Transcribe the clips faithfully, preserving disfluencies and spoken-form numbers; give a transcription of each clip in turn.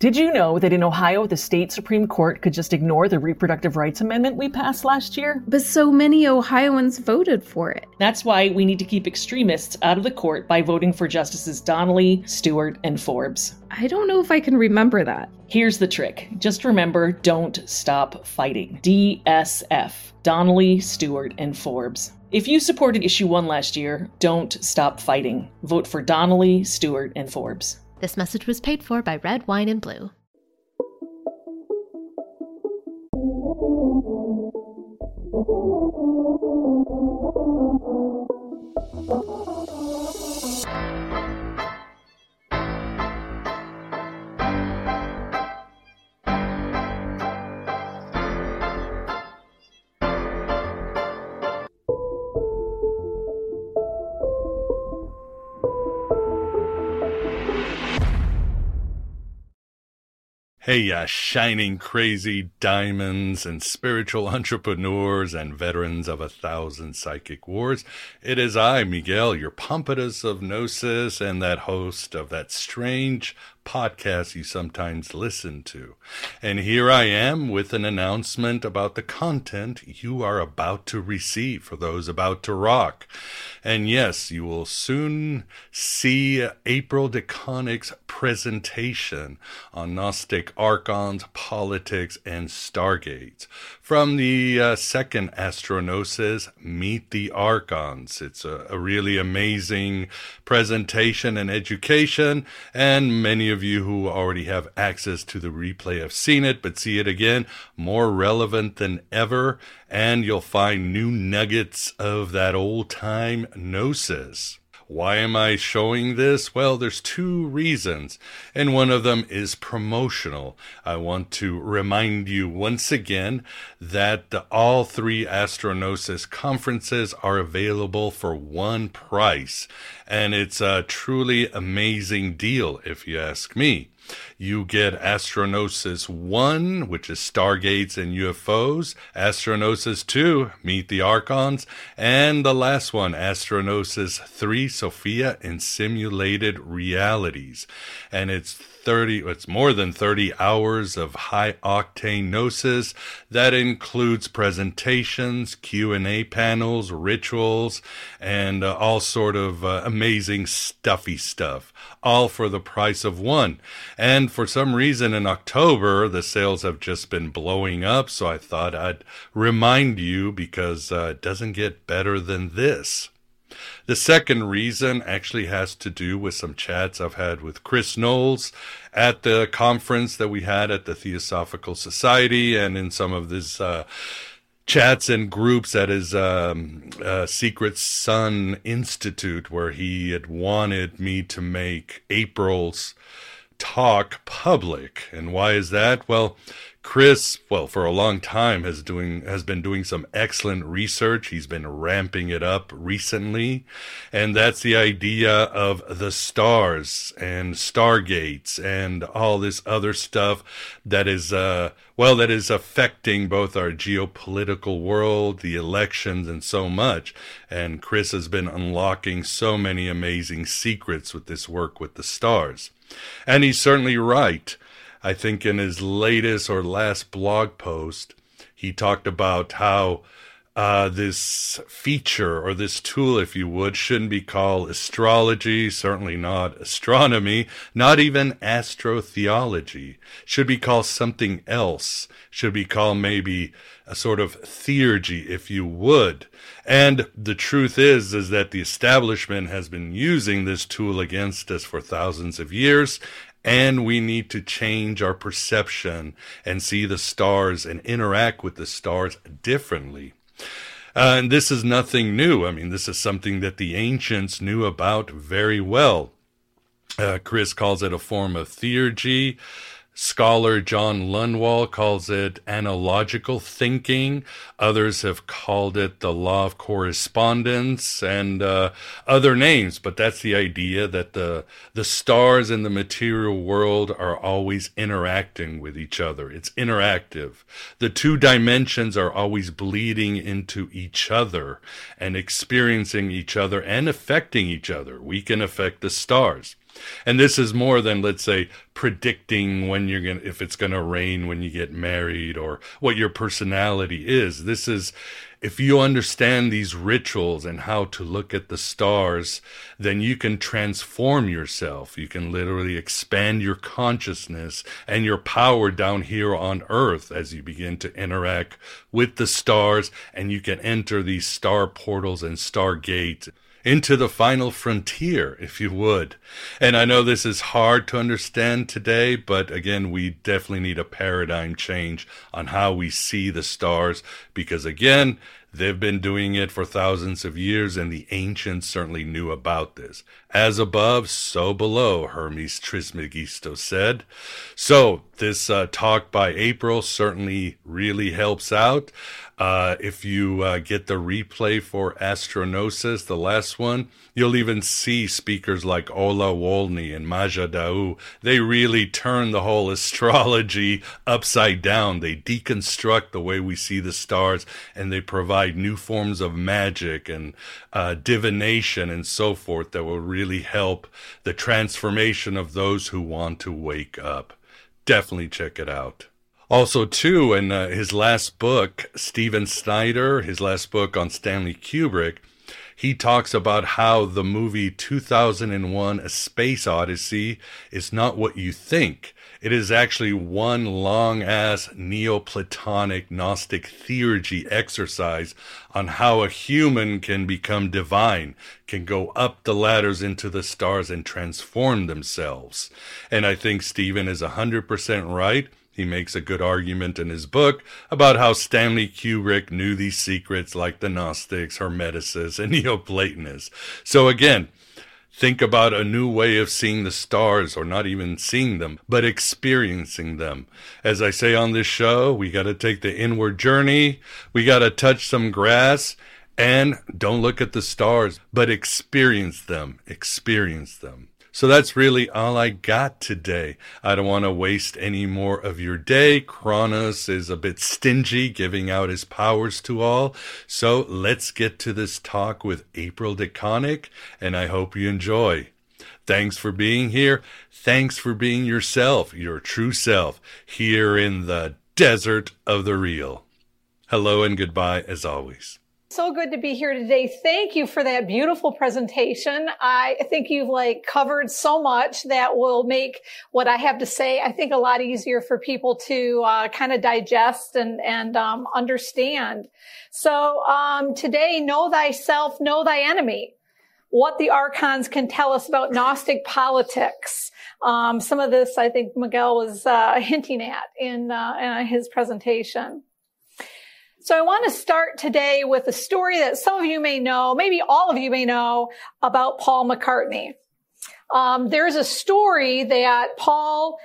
Did you know that in Ohio, the state Supreme Court could just ignore the reproductive rights amendment we passed last year? But so many Ohioans voted for it. That's why we need to keep extremists out of the court by voting for Justices Donnelly, Stewart, and Forbes. I don't know if I can remember that. Here's the trick. Just remember, don't stop fighting. D S F. Donnelly, Stewart, and Forbes. If you supported issue one last year, don't stop fighting. Vote for Donnelly, Stewart, and Forbes. This message was paid for by Red Wine and Blue. Hey, ya shining crazy diamonds and spiritual entrepreneurs and veterans of a thousand psychic wars. It is I, Miguel, your Pompatus of Gnosis and that host of that strange podcast you sometimes listen to. And here I am with an announcement about the content you are about to receive for those about to rock. And yes, you will soon see April DeConnick's presentation on Gnostic archons, politics, and stargates. From the uh, second Astronosis, Meet the Archons. It's a, a really amazing presentation and education, and many of you who already have access to the replay have seen it, but see it again, more relevant than ever, and you'll find new nuggets of that old-time gnosis. Why am I showing this? Well, there's two reasons, and one of them is promotional. I want to remind you once again that the, all three Astronosis conferences are available for one price, and it's a truly amazing deal if you ask me. You get Astronosis one, which is Stargates and U F Os, Astronosis two, Meet the Archons, and the last one, Astronosis three, Sophia and Simulated Realities. And it's thirty, it's more than thirty hours of high-octane gnosis that includes presentations, Q and A panels, rituals, and uh, all sort of uh, amazing stuffy stuff, all for the price of one. And for some reason in October, the sales have just been blowing up, so I thought I'd remind you because uh, it doesn't get better than this. The second reason actually has to do with some chats I've had with Chris Knowles at the conference that we had at the Theosophical Society and in some of this uh, chats and groups at his um, uh, Secret Sun Institute, where he had wanted me to make April's talk public. And why is that? Well, Chris, well, for a long time has doing has been doing some excellent research. He's been ramping it up recently, and that's the idea of the stars and stargates and all this other stuff that is uh well that is affecting both our geopolitical world, the elections, and so much. And Chris has been unlocking so many amazing secrets with this work with the stars. And he's certainly right. I think in his latest or last blog post, he talked about how uh, this feature or this tool, if you would, shouldn't be called astrology, certainly not astronomy, not even astrotheology. Should be called something else. Should be called maybe a sort of theurgy, if you would. And the truth is, is that the establishment has been using this tool against us for thousands of years, and we need to change our perception and see the stars and interact with the stars differently. Uh, and this is nothing new. I mean, this is something that the ancients knew about very well. Uh, Chris calls it a form of theurgy. Scholar John Lundwall calls it analogical thinking. Others have called it the law of correspondence and uh, other names. But that's the idea that the the stars in the material world are always interacting with each other. It's interactive. The two dimensions are always bleeding into each other and experiencing each other and affecting each other. We can affect the stars. And this is more than, let's say, predicting when you're going to, if it's going to rain when you get married or what your personality is. This is, if you understand these rituals and how to look at the stars, then you can transform yourself. You can literally expand your consciousness and your power down here on Earth as you begin to interact with the stars, and you can enter these star portals and stargates into the final frontier, if you would. And I know this is hard to understand today, but again, we definitely need a paradigm change on how we see the stars, because again, they've been doing it for thousands of years, and the ancients certainly knew about this. As above, so below, Hermes Trismegisto said. So this uh, talk by April certainly really helps out. Uh, if you uh, get the replay for Astronosis, the last one, you'll even see speakers like Ola Wolny and Maja Dau. They really turn the whole astrology upside down. They deconstruct the way we see the stars, and they provide new forms of magic and uh, divination and so forth that will really help the transformation of those who want to wake up. Definitely check it out. Also, too, in uh, his last book, Steven Snyder, his last book on Stanley Kubrick, he talks about how the movie two thousand one, A Space Odyssey, is not what you think. It is actually one long-ass Neoplatonic Gnostic theurgy exercise on how a human can become divine, can go up the ladders into the stars and transform themselves. And I think Stephen is one hundred percent right. He makes a good argument in his book about how Stanley Kubrick knew these secrets like the Gnostics, Hermeticists, and Neoplatonists. So again, think about a new way of seeing the stars, or not even seeing them, but experiencing them. As I say on this show, we got to take the inward journey. We got to touch some grass, and don't look at the stars, but experience them, experience them. So that's really all I got today. I don't want to waste any more of your day. Kronos is a bit stingy, giving out his powers to all. So let's get to this talk with April DeConnick, and I hope you enjoy. Thanks for being here. Thanks for being yourself, your true self, here in the desert of the real. Hello and goodbye as always. So good to be here today. Thank you for that beautiful presentation. I think you've like covered so much that will make what I have to say, I think, a lot easier for people to uh, kind of digest and, and um, understand. So um, today, know thyself, know thy enemy. What the archons can tell us about Gnostic politics. Um, some of this, I think Miguel was uh, hinting at in, uh, in his presentation. So I want to start today with a story that some of you may know, maybe all of you may know, about Paul McCartney. Um, there's a story that Paul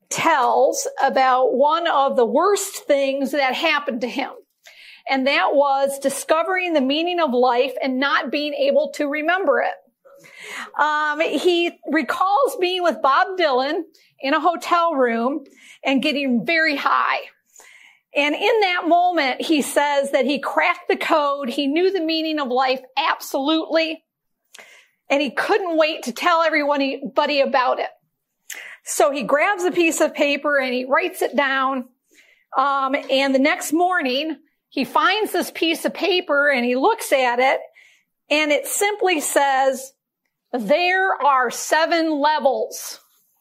tells about one of the worst things that happened to him. And that was discovering the meaning of life and not being able to remember it. Um, he recalls being with Bob Dylan in a hotel room and getting very high. And in that moment, he says that he cracked the code. He knew the meaning of life absolutely. And he couldn't wait to tell everybody about it. So he grabs a piece of paper and he writes it down. Um, and the next morning, he finds this piece of paper and he looks at it. And it simply says, there are seven levels.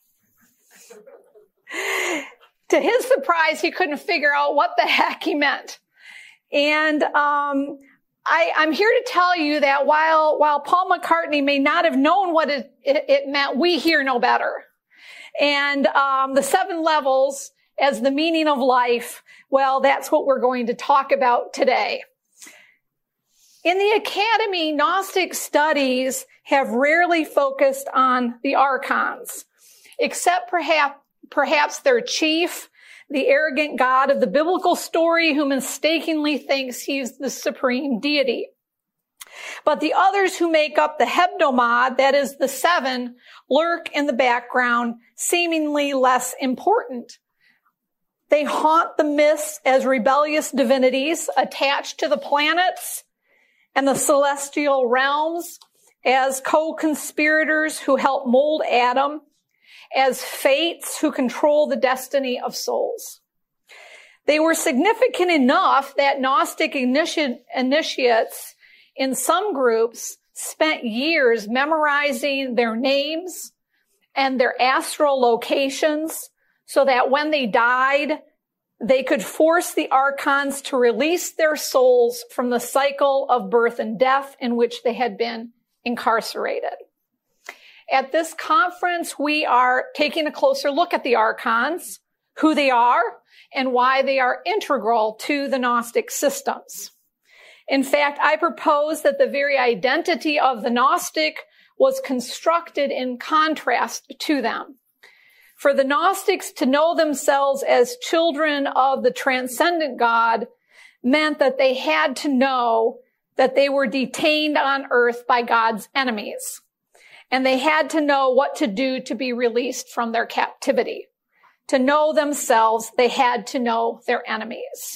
To his surprise, he couldn't figure out what the heck he meant. And um, I, I'm here to tell you that while while Paul McCartney may not have known what it, it, it meant, we here know better. And um, the seven levels as the meaning of life, well, that's what we're going to talk about today. In the academy, Gnostic studies have rarely focused on the archons, except perhaps Perhaps their chief, the arrogant god of the biblical story who mistakenly thinks he's the supreme deity. But the others who make up the hebdomad, that is the seven, lurk in the background, seemingly less important. They haunt the myths as rebellious divinities attached to the planets and the celestial realms as co-conspirators who help mold Adam, as fates who control the destiny of souls. They were significant enough that Gnostic initi- initiates in some groups spent years memorizing their names and their astral locations so that when they died, they could force the archons to release their souls from the cycle of birth and death in which they had been incarcerated. At this conference, we are taking a closer look at the archons, who they are, and why they are integral to the Gnostic systems. In fact, I propose that the very identity of the Gnostic was constructed in contrast to them. For the Gnostics to know themselves as children of the transcendent God meant that they had to know that they were detained on earth by God's enemies. And they had to know what to do to be released from their captivity. To know themselves, they had to know their enemies.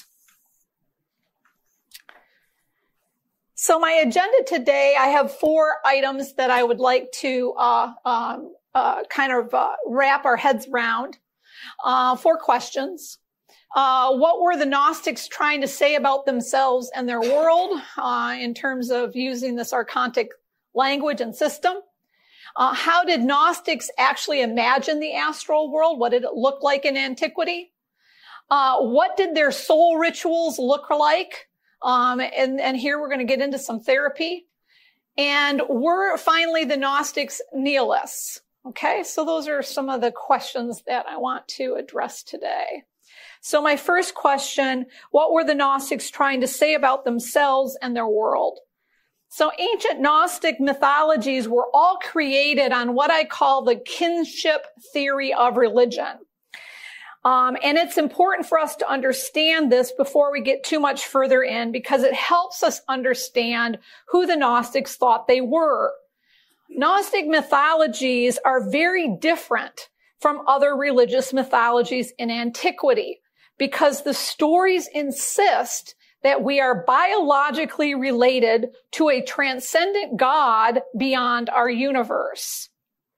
So my agenda today, I have four items that I would like to uh, um, uh, kind of uh, wrap our heads around. Uh, four questions. Uh, what were the Gnostics trying to say about themselves and their world uh, in terms of using this archontic language and system? Uh, how did Gnostics actually imagine the astral world? What did it look like in antiquity? Uh, what did their soul rituals look like? Um, and, and here we're going to get into some therapy. And were finally the Gnostics nihilists? Okay, so those are some of the questions that I want to address today. So my first question, what were the Gnostics trying to say about themselves and their world? So ancient Gnostic mythologies were all created on what I call the kinship theory of religion. Um, and it's important for us to understand this before we get too much further in, because it helps us understand who the Gnostics thought they were. Gnostic mythologies are very different from other religious mythologies in antiquity, because the stories insist that we are biologically related to a transcendent God beyond our universe.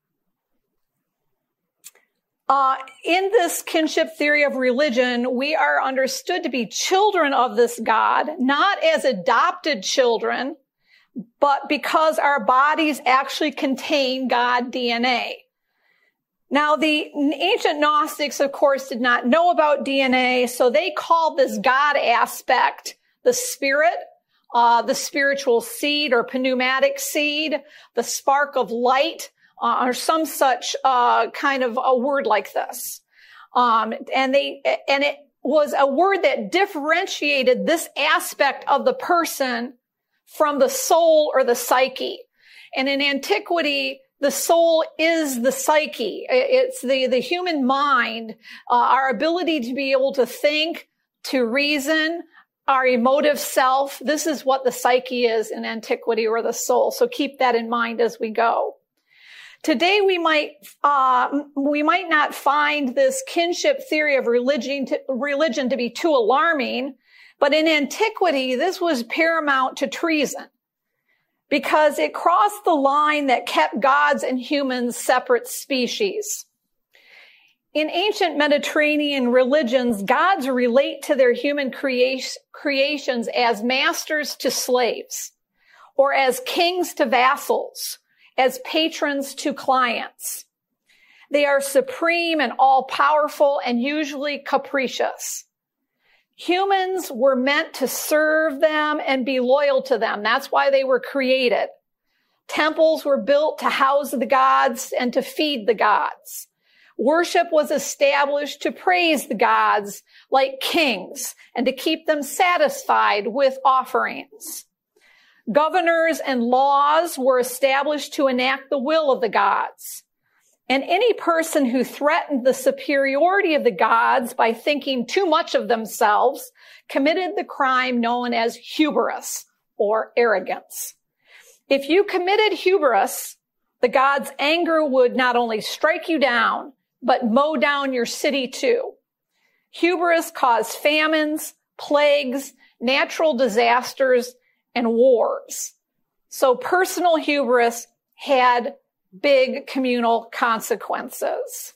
Uh, in this kinship theory of religion, we are understood to be children of this God, not as adopted children, but because our bodies actually contain God D N A. Now, the ancient Gnostics, of course, did not know about D N A, so they called this God aspect the spirit, uh, the spiritual seed or pneumatic seed, the spark of light, uh, or some such uh, kind of a word like this. Um, and they, and it was a word that differentiated this aspect of the person from the soul or the psyche. And in antiquity, the soul is the psyche. It's the, the human mind, uh, our ability to be able to think, to reason, our emotive self. This is what the psyche is in antiquity, or the soul. So keep that in mind as we go. Today, we might, uh, we might not find this kinship theory of religion to, religion to be too alarming, but in antiquity, this was paramount to treason, because it crossed the line that kept gods and humans separate species. In ancient Mediterranean religions, gods relate to their human crea- creations as masters to slaves, or as kings to vassals, as patrons to clients. They are supreme and all-powerful and usually capricious. Humans were meant to serve them and be loyal to them. That's why they were created. Temples were built to house the gods and to feed the gods. Worship was established to praise the gods like kings and to keep them satisfied with offerings. Governors and laws were established to enact the will of the gods. And any person who threatened the superiority of the gods by thinking too much of themselves committed the crime known as hubris, or arrogance. If you committed hubris, the gods' anger would not only strike you down, but mow down your city too. Hubris caused famines, plagues, natural disasters, and wars. So personal hubris had big communal consequences.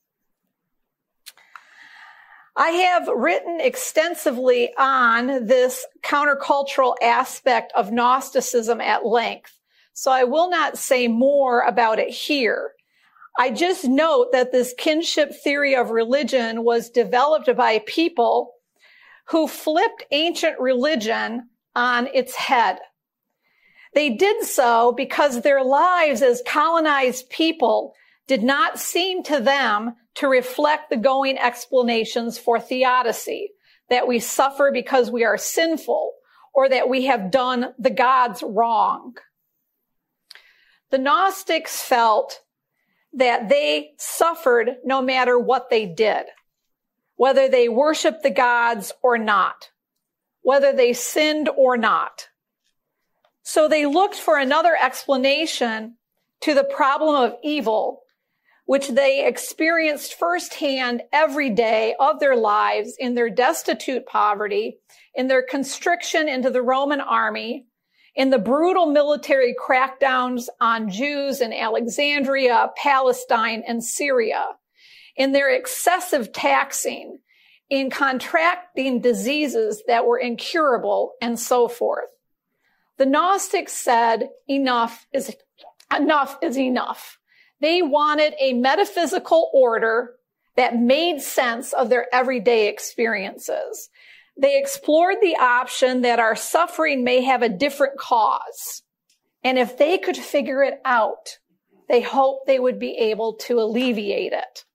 I have written extensively on this countercultural aspect of Gnosticism at length, so I will not say more about it here. I just note that this kinship theory of religion was developed by people who flipped ancient religion on its head. They did so because their lives as colonized people did not seem to them to reflect the going explanations for theodicy, that we suffer because we are sinful, or that we have done the gods wrong. The Gnostics felt that they suffered no matter what they did, whether they worshiped the gods or not, whether they sinned or not. So they looked for another explanation to the problem of evil, which they experienced firsthand every day of their lives in their destitute poverty, in their constriction into the Roman army, in the brutal military crackdowns on Jews in Alexandria, Palestine, and Syria, in their excessive taxing, in contracting diseases that were incurable, and so forth. The Gnostics said, enough is, enough is enough. They wanted a metaphysical order that made sense of their everyday experiences. They explored the option that our suffering may have a different cause. And if they could figure it out, they hoped they would be able to alleviate it.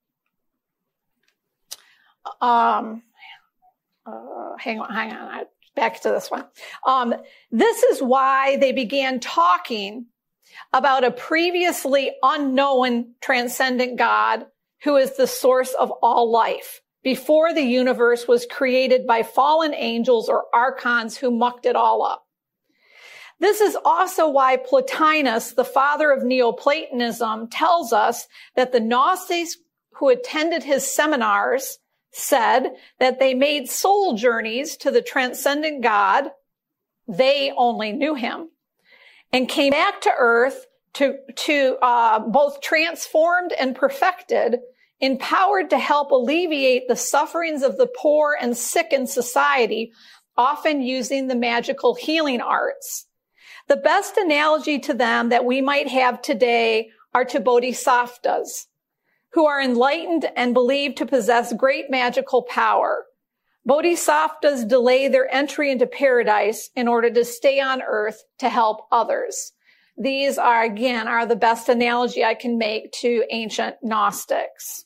Um, uh, hang on, hang on. Back to this one. Um, this is why they began talking about a previously unknown transcendent God who is the source of all life, before the universe was created by fallen angels or archons who mucked it all up. This is also why Plotinus, the father of Neoplatonism, tells us that the Gnostics who attended his seminars said that they made soul journeys to the transcendent God. They only knew him, and came back to earth to, to uh, both transformed and perfected, empowered to help alleviate the sufferings of the poor and sick in society, often using the magical healing arts. The best analogy to them that we might have today are to bodhisattvas, who are enlightened and believed to possess great magical power. Bodhisattvas delay their entry into paradise in order to stay on earth to help others. These are, again, are the best analogy I can make to ancient Gnostics.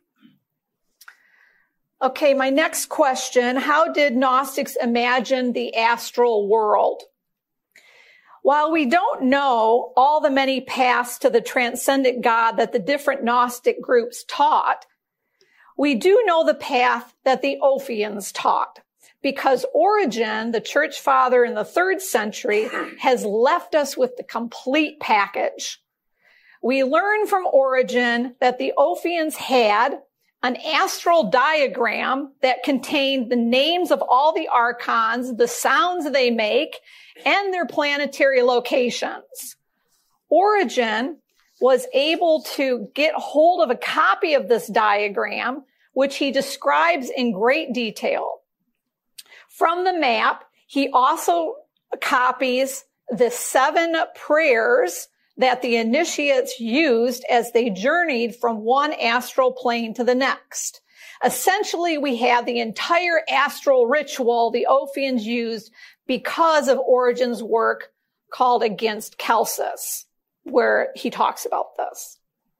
Okay, my next question, how did Gnostics imagine the astral world? While we don't know all the many paths to the transcendent God that the different Gnostic groups taught, we do know the path that the Ophians taught, because Origen, the church father in the third century, has left us with the complete package. We learn from Origen that the Ophians had an astral diagram that contained the names of all the archons, the sounds they make, and their planetary locations. Origen was able to get hold of a copy of this diagram, which he describes in great detail. From the map, he also copies the seven prayers that the initiates used as they journeyed from one astral plane to the next. Essentially, we have the entire astral ritual the Ophians used because of Origen's work called Against Celsus, where he talks about this.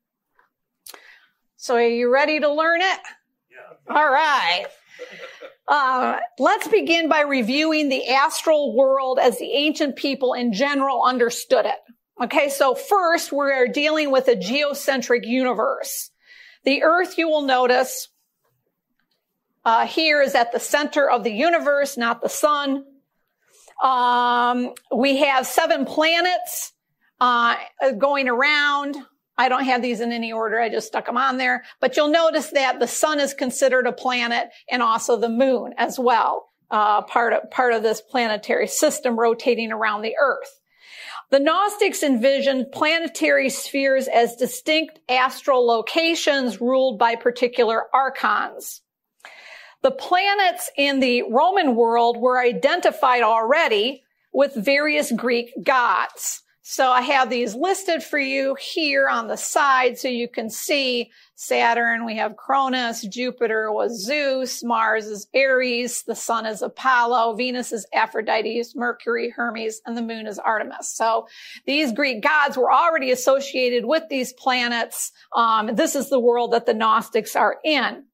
So are you ready to learn it? Yeah. All right. Uh, let's begin by reviewing the astral world as the ancient people in general understood it. Okay, so first we're dealing with a geocentric universe. The Earth, you will notice, uh, here is at the center of the universe, not the sun. Um, we have seven planets uh, going around. I don't have these in any order. I just stuck them on there. But you'll notice that the sun is considered a planet, and also the moon as well, uh, part of, part of this planetary system rotating around the Earth. The Gnostics envisioned planetary spheres as distinct astral locations ruled by particular archons. The planets in the Roman world were identified already with various Greek gods. So I have these listed for you here on the side so you can see Saturn, we have Cronus, Jupiter was Zeus, Mars is Ares, the Sun is Apollo, Venus is Aphrodite, Mercury, Hermes, and the Moon is Artemis. So these Greek gods were already associated with these planets. Um, this is the world that the Gnostics are in.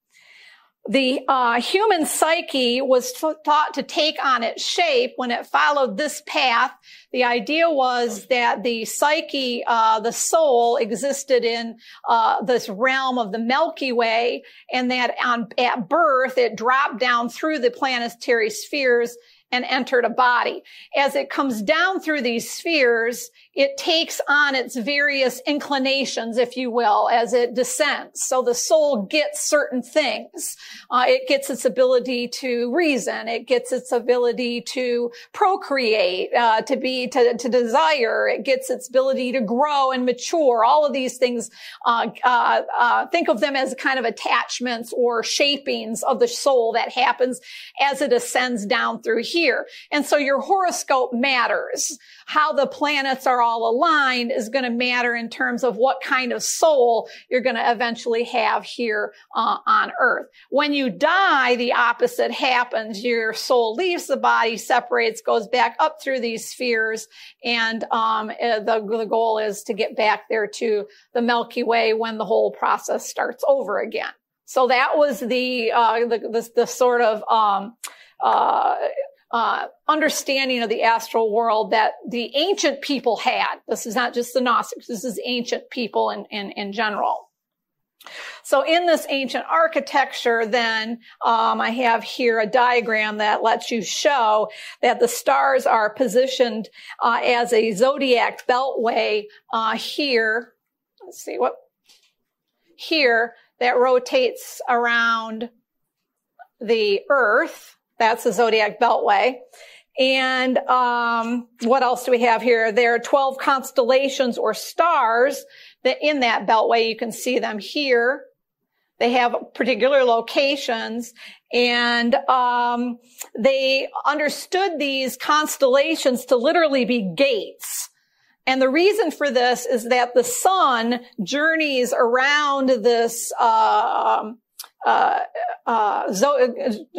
The uh, human psyche was th- thought to take on its shape when it followed this path. The idea was that the psyche, uh, the soul, existed in uh, this realm of the Milky Way, and that on, at birth it dropped down through the planetary spheres and entered a body. As it comes down through these spheres, it takes on its various inclinations, if you will, as it descends. So the soul gets certain things. Uh, it gets its ability to reason. It gets its ability to procreate, uh, to be, to, to desire. It gets its ability to grow and mature. All of these things, uh, uh, uh, think of them as kind of attachments or shapings of the soul that happens as it ascends down through here. Here. And so your horoscope matters. How the planets are all aligned is going to matter in terms of what kind of soul you're going to eventually have here uh, on Earth. When you die, the opposite happens. Your soul leaves the body, separates, goes back up through these spheres, and um, the, the goal is to get back there to the Milky Way when the whole process starts over again. So that was the uh, the, the, the sort of um, uh, Uh, understanding of the astral world that the ancient people had. This is not just the Gnostics. This is ancient people in, in, in general. So in this ancient architecture, then, um, I have here a diagram that lets you show that the stars are positioned, uh, as a zodiac beltway, uh, here. Let's see what, here that rotates around the Earth. That's the zodiac beltway. And um, what else do we have here? There are twelve constellations or stars that in that beltway. You can see them here. They have particular locations, and um, they understood these constellations to literally be gates. And the reason for this is that the sun journeys around this uh Uh, uh, zo-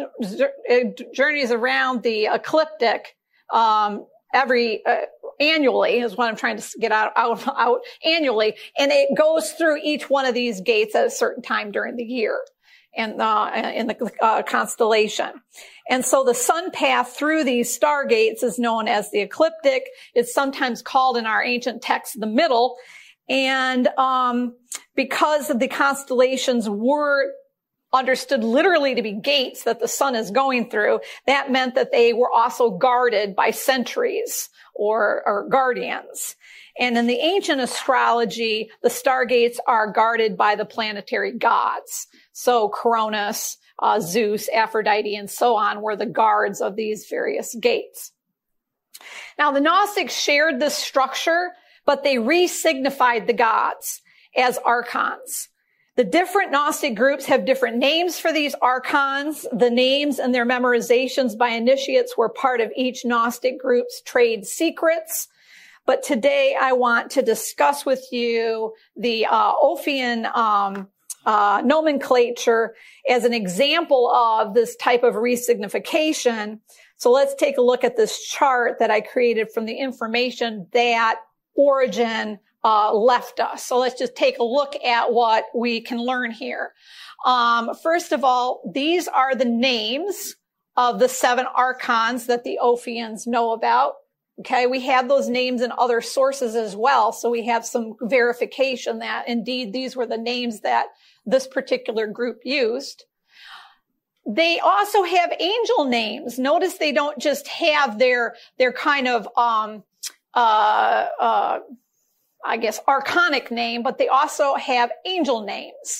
journeys around the ecliptic, um, every, uh, annually is what I'm trying to get out, out, out annually. And it goes through each one of these gates at a certain time during the year and, uh, in the, uh, constellation. And so the sun path through these stargates is known as the ecliptic. It's sometimes called in our ancient texts the middle. And, um, because of the constellations were understood literally to be gates that the sun is going through, that meant that they were also guarded by sentries or, or guardians. And in the ancient astrology, the stargates are guarded by the planetary gods. So Cronus, uh, Zeus, Aphrodite, and so on were the guards of these various gates. Now, the Gnostics shared this structure, but they re-signified the gods as archons. The different Gnostic groups have different names for these archons. The names and their memorizations by initiates were part of each Gnostic group's trade secrets. But today I want to discuss with you the uh, Ophian um, uh, nomenclature as an example of this type of resignification. So let's take a look at this chart that I created from the information that Origen Uh, left us. So let's just take a look at what we can learn here. Um, first of all, these are the names of the seven archons that the Ophians know about. Okay, we have those names in other sources as well, so we have some verification that indeed these were the names that this particular group used. They also have angel names. Notice they don't just have their their kind of um uh uh I guess, archonic name, but they also have angel names.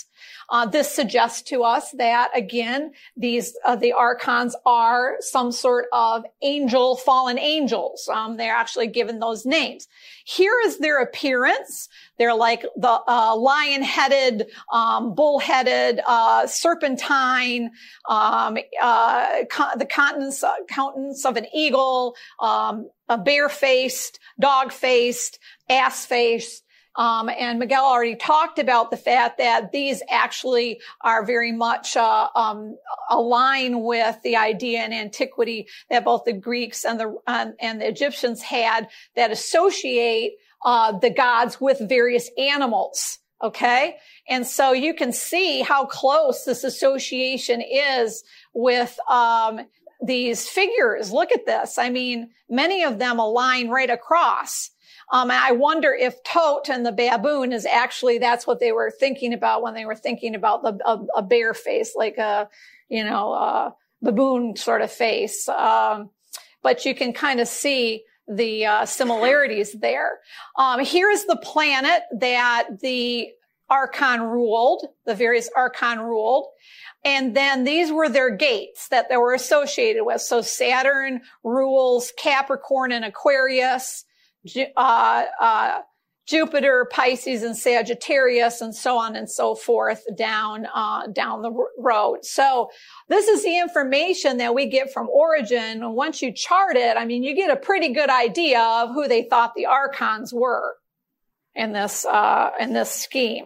Uh, this suggests to us that, again, these, uh, the archons are some sort of angel, fallen angels. Um, they're actually given those names. Here is their appearance. They're like the uh, lion-headed, um, bull-headed, uh, serpentine, um, uh, co- the countenance, uh, countenance of an eagle, um, a bear-faced, dog-faced, ass-faced. Um, and Miguel already talked about the fact that these actually are very much uh, um, align with the idea in antiquity that both the Greeks and the um, and the Egyptians had that associate uh, the gods with various animals. Okay, and so you can see how close this association is with um, these figures. Look at this. I mean, many of them align right across. Um, and I wonder if Tot and the baboon is actually, that's what they were thinking about when they were thinking about the, a, a bear face, like a, you know, a baboon sort of face. Um, but you can kind of see the uh, similarities there. Um, here's the planet that the Archon ruled, the various Archon ruled. And then these were their gates that they were associated with. So Saturn rules Capricorn and Aquarius. Uh, uh, Jupiter, Pisces, and Sagittarius, and so on and so forth down, uh, down the road. So this is the information that we get from Origen. And once you chart it, I mean, you get a pretty good idea of who they thought the archons were in this, uh, in this scheme.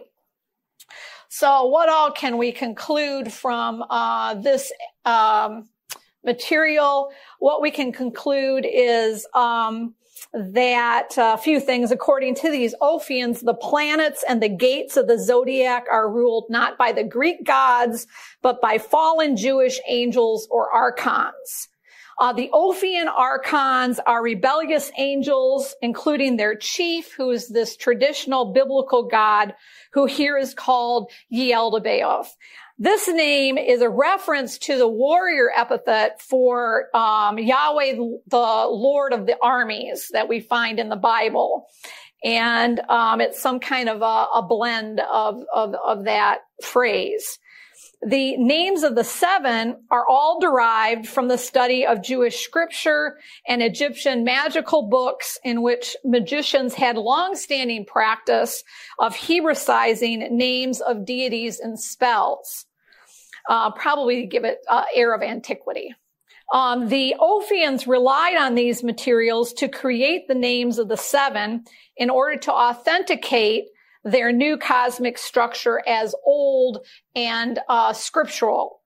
So what all can we conclude from, uh, this, um, material? What we can conclude is, um, that a uh, few things, according to these Ophians, the planets and the gates of the zodiac are ruled not by the Greek gods, but by fallen Jewish angels or archons. Uh, the Ophian archons are rebellious angels, including their chief, who is this traditional biblical god, who here is called Yaldabaoth. This name is a reference to the warrior epithet for um, Yahweh, the Lord of the armies that we find in the Bible. And um, it's some kind of a, a blend of, of, of that phrase. The names of the seven are all derived from the study of Jewish scripture and Egyptian magical books in which magicians had long-standing practice of Hebraicizing names of deities and spells, uh, probably to give it an uh, air of antiquity. Um, the Ophians relied on these materials to create the names of the seven in order to authenticate their new cosmic structure as old and uh, scriptural.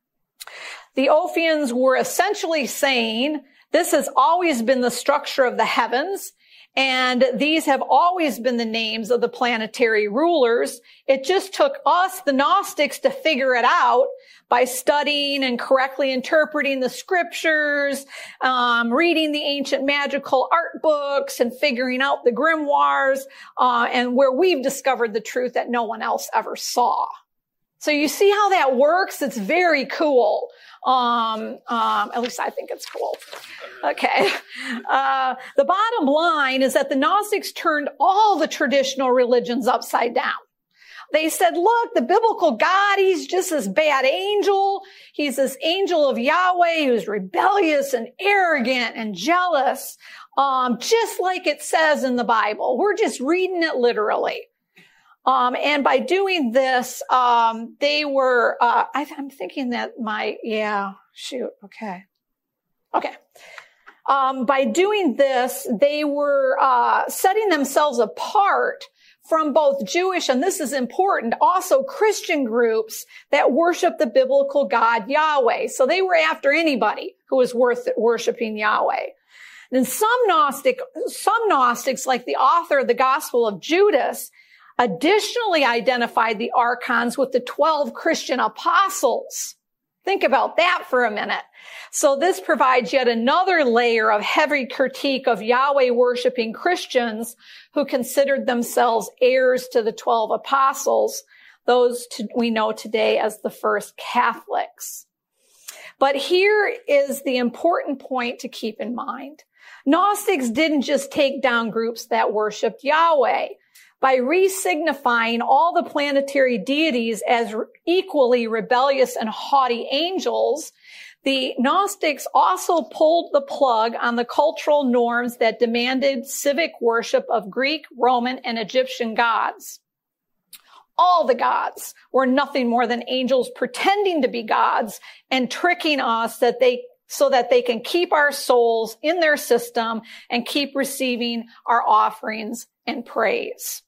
The Ophians were essentially saying, this has always been the structure of the heavens, and these have always been the names of the planetary rulers. It just took us, the Gnostics, to figure it out by studying and correctly interpreting the scriptures, um, reading the ancient magical art books, and figuring out the grimoires, uh, and where we've discovered the truth that no one else ever saw. So you see how that works? It's very cool. Um, um, at least I think it's cool. Okay. Uh, the bottom line is that the Gnostics turned all the traditional religions upside down. They said, look, the biblical God, he's just this bad angel. He's this angel of Yahweh who's rebellious and arrogant and jealous, um, just like it says in the Bible. We're just reading it literally. Um, and by doing this, um, they were, uh, I, I'm thinking that my, yeah, shoot. Okay. Okay. Um, by doing this, they were, uh, setting themselves apart from both Jewish, and this is important, also Christian groups that worship the biblical God Yahweh. So they were after anybody who was worth worshiping Yahweh. Then some Gnostic, some Gnostics, like the author of the Gospel of Judas, additionally identified the archons with the twelve Christian apostles. Think about that for a minute. So this provides yet another layer of heavy critique of Yahweh worshiping Christians who considered themselves heirs to the twelve apostles, those to, we know today as the first Catholics. But here is the important point to keep in mind. Gnostics didn't just take down groups that worshiped Yahweh. by re-signifying all the planetary deities as equally rebellious and haughty angels, the Gnostics also pulled the plug on the cultural norms that demanded civic worship of Greek, Roman, and Egyptian gods. All the gods were nothing more than angels pretending to be gods and tricking us that they so that they can keep our souls in their system and keep receiving our offerings and praise.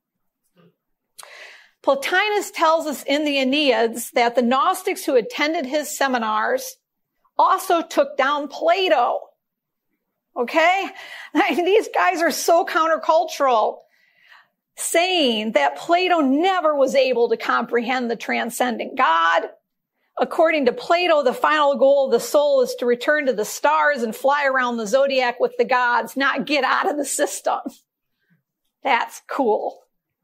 Plotinus tells us in the Aeneas that the Gnostics who attended his seminars also took down Plato. Okay? These guys are so countercultural, saying that Plato never was able to comprehend the transcendent God. According to Plato, the final goal of the soul is to return to the stars and fly around the zodiac with the gods, not get out of the system. That's cool.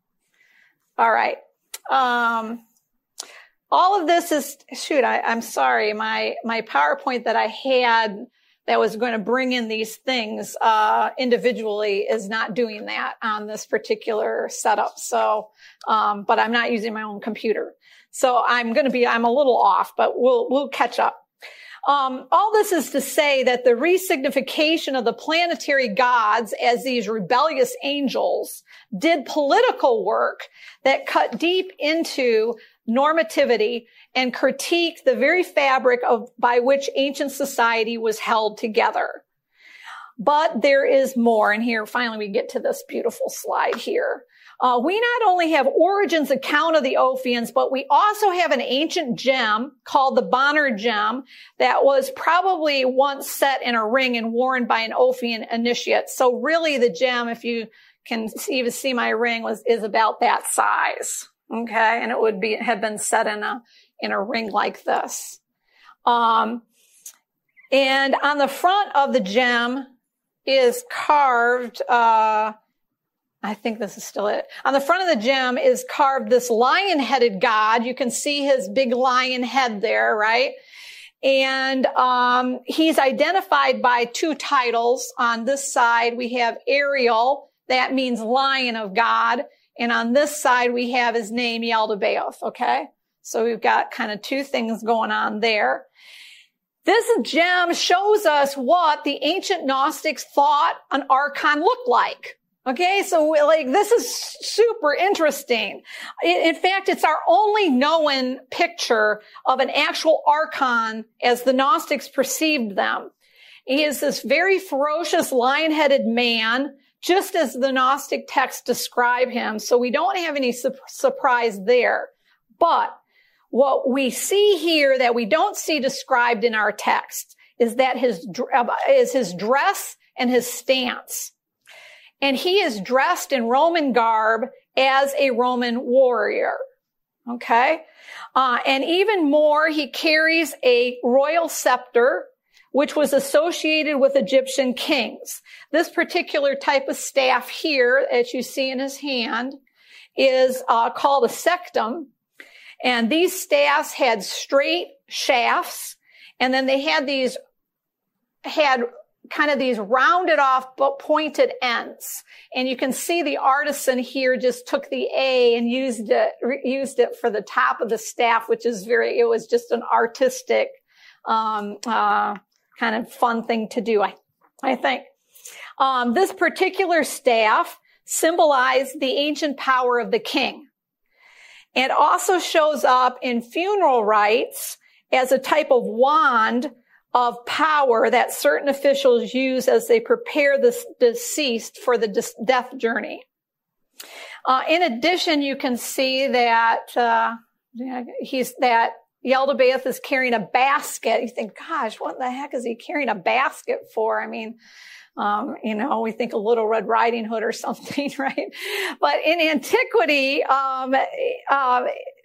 All right. Um, all of this is, shoot, I, I'm sorry. My, my PowerPoint that I had that was going to bring in these things, uh, individually is not doing that on this particular setup. So, um, but I'm not using my own computer. So I'm going to be, I'm a little off, but we'll, we'll catch up. Um, all this is to say that the resignification of the planetary gods as these rebellious angels did political work that cut deep into normativity and critiqued the very fabric of by which ancient society was held together. But there is more. And here, finally, we get to this beautiful slide here. Uh, we not only have Origen's account of the Ophians, but we also have an ancient gem called the Bonner gem that was probably once set in a ring and worn by an Ophian initiate. So really the gem, if you can even see my ring, was is about that size. Okay, and it would be have been set in a in a ring like this. Um, and on the front of the gem is carved. Uh, I think this is still it. On the front of the gem is carved this lion-headed god. You can see his big lion head there, right? And um, he's identified by two titles. On this side, we have Ariel. That means lion of God. And on this side, we have his name, Yaldabaoth, okay? So we've got kind of two things going on there. This gem shows us what the ancient Gnostics thought an archon looked like. Okay, so like this is super interesting. In fact, it's our only known picture of an actual archon as the Gnostics perceived them. He is this very ferocious lion-headed man, just as the Gnostic texts describe him. So we don't have any su- surprise there. But what we see here that we don't see described in our text is that his is his dress and his stance. And he is dressed in Roman garb as a Roman warrior. Okay? Uh, and even more, he carries a royal scepter, which was associated with Egyptian kings. This particular type of staff here, as you see in his hand, is uh, called a sectum. And these staffs had straight shafts, and then they had these, had kind of these rounded off but pointed ends. And you can see the artisan here just took the A and used it, used it for the top of the staff, which is very, it was just an artistic, um, uh, kind of fun thing to do, I, I think. Um, this particular staff symbolized the ancient power of the king. It also shows up in funeral rites as a type of wand of power that certain officials use as they prepare the deceased for the death journey. Uh, in addition, you can see that uh, he's that Yaldabaoth is carrying a basket. You think, gosh, what the heck is he carrying a basket for? I mean, um, you know, we think a Little Red Riding Hood or something, right? But in antiquity, um, uh,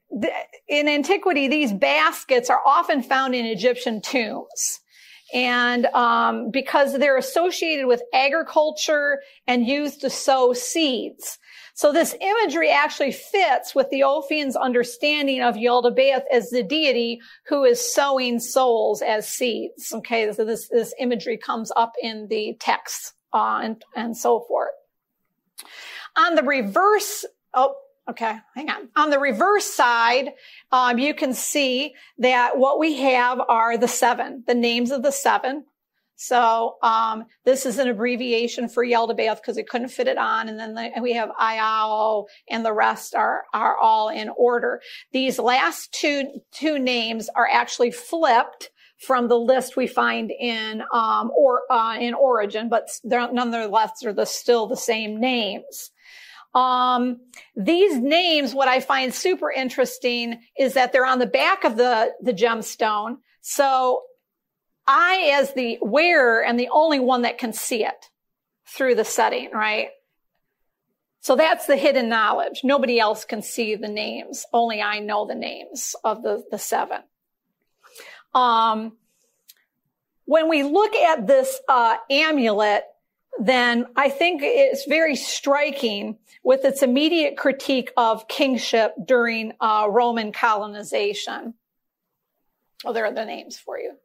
in antiquity, these baskets are often found in Egyptian tombs. And um, because they're associated with agriculture and used to sow seeds. So this imagery actually fits with the Ophians' understanding of Yaldabaoth as the deity who is sowing souls as seeds. Okay, so this, this imagery comes up in the texts uh, and, and so forth. On the reverse, oh, okay, hang on. On the reverse side, um, you can see that what we have are the seven, the names of the seven. So um, this is an abbreviation for Yaldabaoth because it couldn't fit it on. And then the, we have Iao, and the rest are are all in order. These last two two names are actually flipped from the list we find in um, or uh, in Origin, but they're, nonetheless they're the, still the same names. Um, these names, what I find super interesting is that they're on the back of the the gemstone. So I, as the wearer, am the only one that can see it through the setting, right? So that's the hidden knowledge. Nobody else can see the names. Only I know the names of the, the seven. Um, when we look at this uh, amulet, then I think it's very striking with its immediate critique of kingship during uh, Roman colonization. Oh, there are the names for you.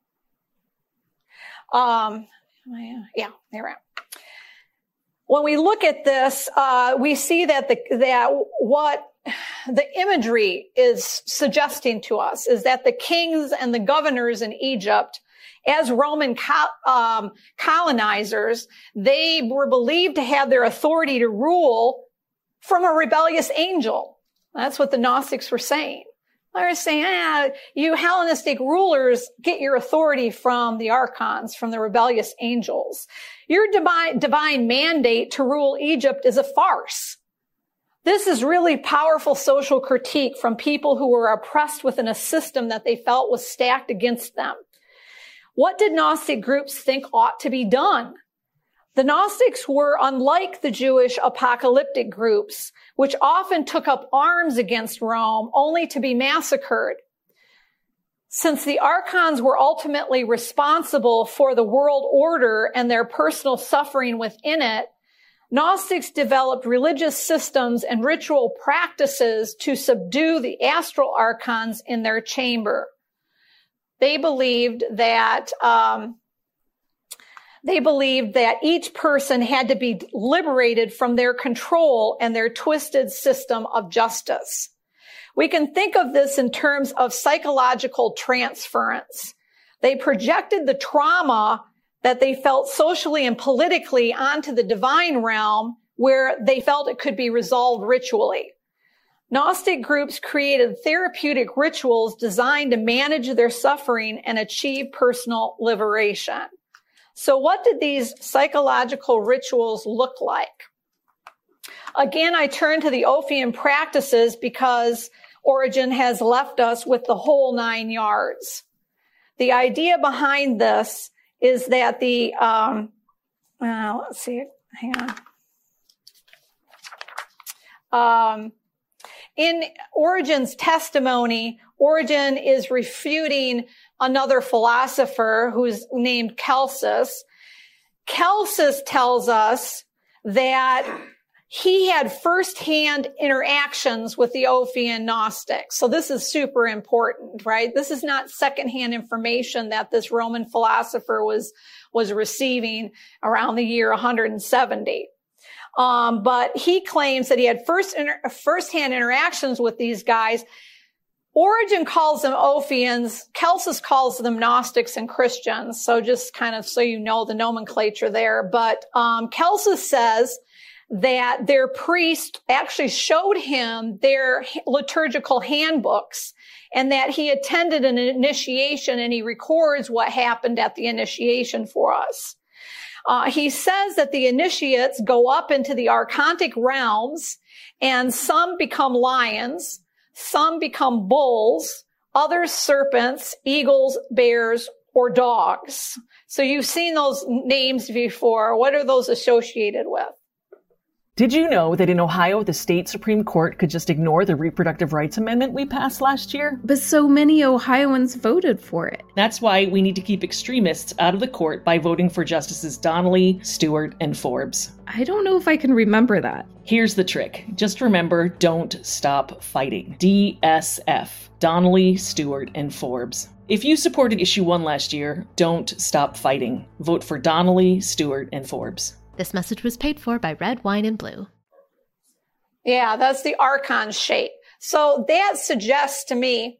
Um, yeah, there I am. When we look at this, uh, we see that the, that what the imagery is suggesting to us is that the kings and the governors in Egypt, as Roman co- um, colonizers, they were believed to have their authority to rule from a rebellious angel. That's what the Gnostics were saying. They're saying, ah, you Hellenistic rulers get your authority from the archons, from the rebellious angels. Your divine, divine mandate to rule Egypt is a farce. This is really powerful social critique from people who were oppressed within a system that they felt was stacked against them. What did Gnostic groups think ought to be done? The Gnostics were unlike the Jewish apocalyptic groups, which often took up arms against Rome only to be massacred. Since the archons were ultimately responsible for the world order and their personal suffering within it, Gnostics developed religious systems and ritual practices to subdue the astral archons in their chamber. They believed that um, They believed that each person had to be liberated from their control and their twisted system of justice. We can think of this in terms of psychological transference. They projected the trauma that they felt socially and politically onto the divine realm where they felt it could be resolved ritually. Gnostic groups created therapeutic rituals designed to manage their suffering and achieve personal liberation. So what did these psychological rituals look like? Again, I turn to the Ophian practices because Origin has left us with the whole nine yards. The idea behind this is that the, um, uh, let's see, hang on. Um, in Origen's testimony, Origen is refuting another philosopher who's named Celsus. Celsus tells us that he had firsthand interactions with the Ophian Gnostics. So this is super important, right? This is not secondhand information that this Roman philosopher was, was receiving around the year one hundred seventy. Um, but he claims that he had first inter- firsthand interactions with these guys. Origen calls them Ophians. Celsus calls them Gnostics and Christians. So just kind of so you know the nomenclature there. But um, Celsus says that their priest actually showed him their liturgical handbooks and that he attended an initiation and he records what happened at the initiation for us. Uh, he says that the initiates go up into the archontic realms and some become lions, some become bulls, others serpents, eagles, bears, or dogs. So you've seen those names before. What are those associated with? Did you know that in Ohio, the state Supreme Court could just ignore the reproductive rights amendment we passed last year? But so many Ohioans voted for it. That's why we need to keep extremists out of the court by voting for Justices Donnelly, Stewart, and Forbes. I don't know if I can remember that. Here's the trick. Just remember, don't stop fighting. D S F. Donnelly, Stewart, and Forbes. If you supported issue one last year, don't stop fighting. Vote for Donnelly, Stewart, and Forbes. This message was paid for by Red Wine and Blue. Yeah, that's the archon shape. So that suggests to me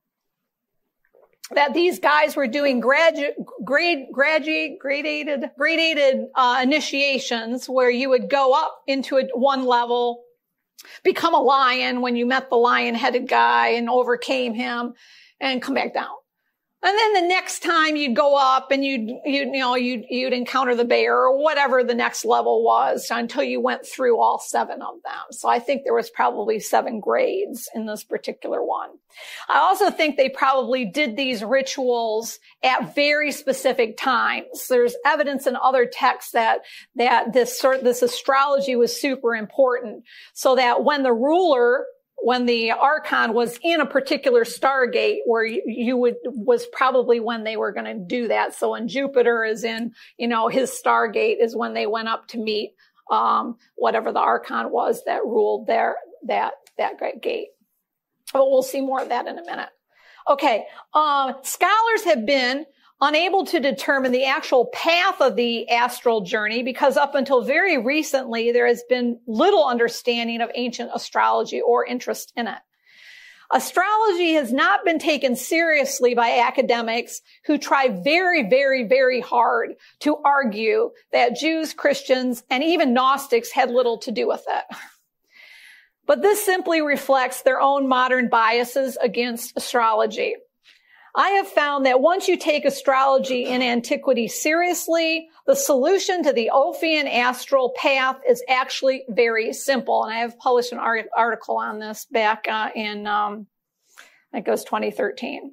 that these guys were doing gradu- grade, gradu- gradated, gradated uh, initiations where you would go up into a, one level, become a lion when you met the lion-headed guy and overcame him, and come back down. And then the next time you'd go up and you'd, you'd, you know, you'd, you'd encounter the bear or whatever the next level was until you went through all seven of them. So I think there was probably seven grades in this particular one. I also think they probably did these rituals at very specific times. There's evidence in other texts that, that this sort, this astrology was super important so that when the ruler when the archon was in a particular stargate where you, you would, was probably when they were going to do that. So when Jupiter is in, you know, his stargate is when they went up to meet, um, whatever the archon was that ruled their, that, that great gate. But we'll see more of that in a minute. Okay. Um, scholars have been unable to determine the actual path of the astral journey because up until very recently, there has been little understanding of ancient astrology or interest in it. Astrology has not been taken seriously by academics who try very, very, very hard to argue that Jews, Christians, and even Gnostics had little to do with it. But this simply reflects their own modern biases against astrology. I have found that once you take astrology in antiquity seriously, the solution to the Ophian astral path is actually very simple. And I have published an art- article on this back uh, in, um, I think it was twenty thirteen.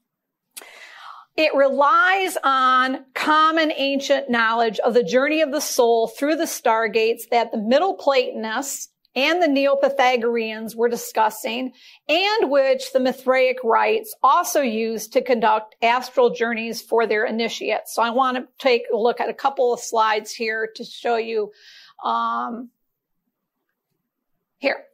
It relies on common ancient knowledge of the journey of the soul through the stargates that the Middle Platonists and the Neo-Pythagoreans were discussing, and which the Mithraic rites also used to conduct astral journeys for their initiates. So I want to take a look at a couple of slides here to show you um, here.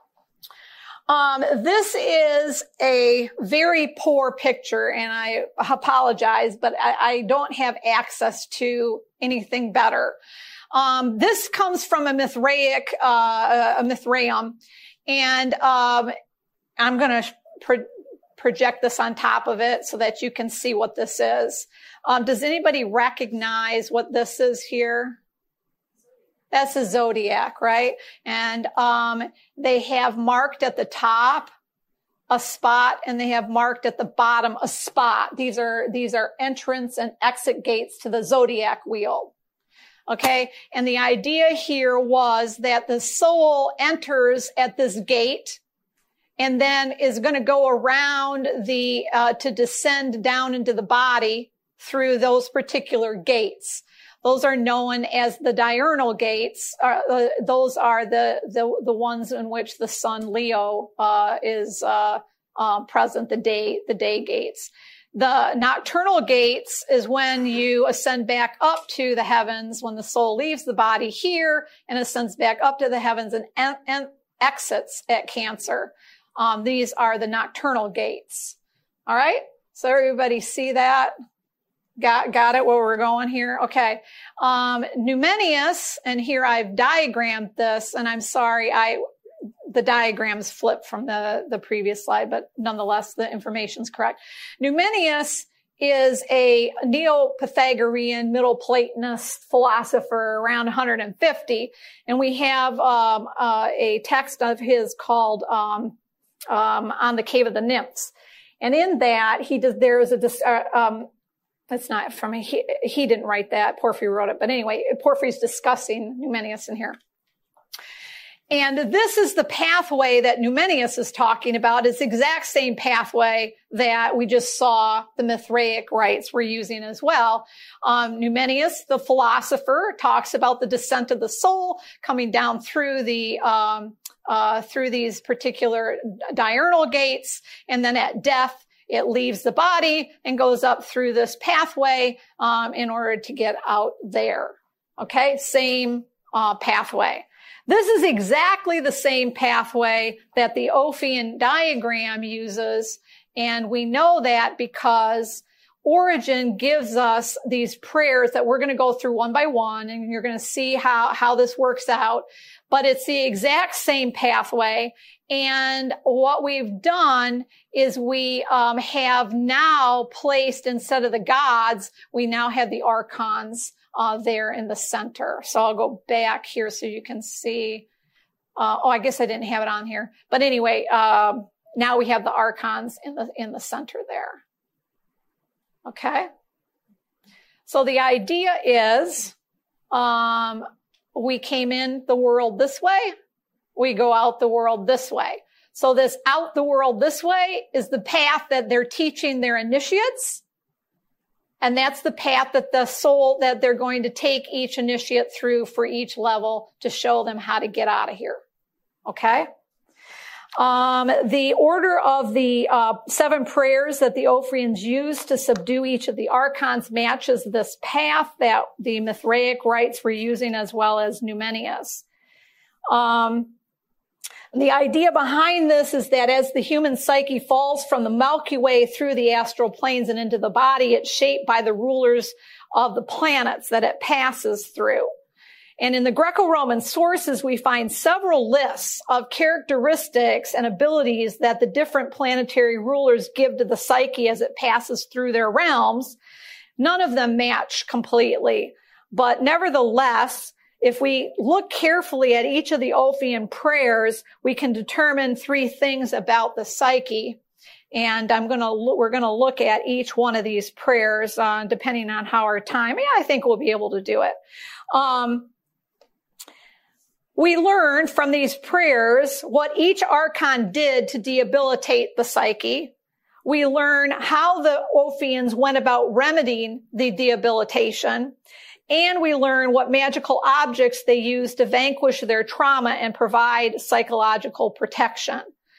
Um, this is a very poor picture, and I apologize, but I, I don't have access to anything better. Um, this comes from a Mithraic, uh, a Mithraeum, and um, I'm going to pro- project this on top of it so that you can see what this is. Um, does anybody recognize what this is here? That's a zodiac, right? And um, they have marked at the top a spot, and they have marked at the bottom a spot. These are these are entrance and exit gates to the zodiac wheel. Okay. And the idea here was that the soul enters at this gate and then is going to go around the, uh, to descend down into the body through those particular gates. Those are known as the diurnal gates. Uh, uh, those are the, the, the ones in which the sun Leo, uh, is, uh, uh, present, the day, the day gates. The nocturnal gates is when you ascend back up to the heavens, when the soul leaves the body here and ascends back up to the heavens and, en- and exits at Cancer. Um, these are the nocturnal gates. All right. So everybody see that? Got, got it where we're going here? Okay. Um, Numenius, and here I've diagrammed this, and I'm sorry, I, the diagrams flipped from the, the previous slide, but nonetheless, the information's correct. Numenius is a Neo-Pythagorean Middle Platonist philosopher around one hundred fifty. And we have, um, uh, a text of his called, um, um, On the Cave of the Nymphs. And in that, he does, there is a, uh, um, that's not from, he, he didn't write that. Porphyry wrote it. But anyway, Porphyry's discussing Numenius in here. And this is the pathway that Numenius is talking about. It's the exact same pathway that we just saw the Mithraic rites were using as well. Um, Numenius, the philosopher, talks about the descent of the soul coming down through the, um, uh, through these particular diurnal gates. And then at death, it leaves the body and goes up through this pathway, um, in order to get out there. Okay. Same, uh, pathway. This is exactly the same pathway that the Ophian diagram uses. And we know that because Origen gives us these prayers that we're going to go through one by one, and you're going to see how, how this works out. But it's the exact same pathway. And what we've done is we um, have now placed, instead of the gods, we now have the archons uh, there in the center. So I'll go back here so you can see. Uh, oh, I guess I didn't have it on here. But anyway, uh, now we have the archons in the in the center there. Okay. So the idea is um, we came in the world this way. We go out the world this way. So this out the world this way is the path that they're teaching their initiates. And that's the path that the soul, that they're going to take each initiate through for each level to show them how to get out of here. Okay? Um, the order of the uh, seven prayers that the Ophians use to subdue each of the archons matches this path that the Mithraic rites were using, as well as Numenius. Um, the idea behind this is that as the human psyche falls from the Milky Way through the astral planes and into the body, it's shaped by the rulers of the planets that it passes through. And in the Greco-Roman sources, we find several lists of characteristics and abilities that the different planetary rulers give to the psyche as it passes through their realms. None of them match completely. But nevertheless, if we look carefully at each of the Ophian prayers, we can determine three things about the psyche. And I'm going to, we're going to look at each one of these prayers, uh, depending on how our time, yeah, I think we'll be able to do it. Um, We learn from these prayers what each archon did to debilitate the psyche. We learn how the Ophians went about remedying the debilitation. And we learn what magical objects they used to vanquish their trauma and provide psychological protection.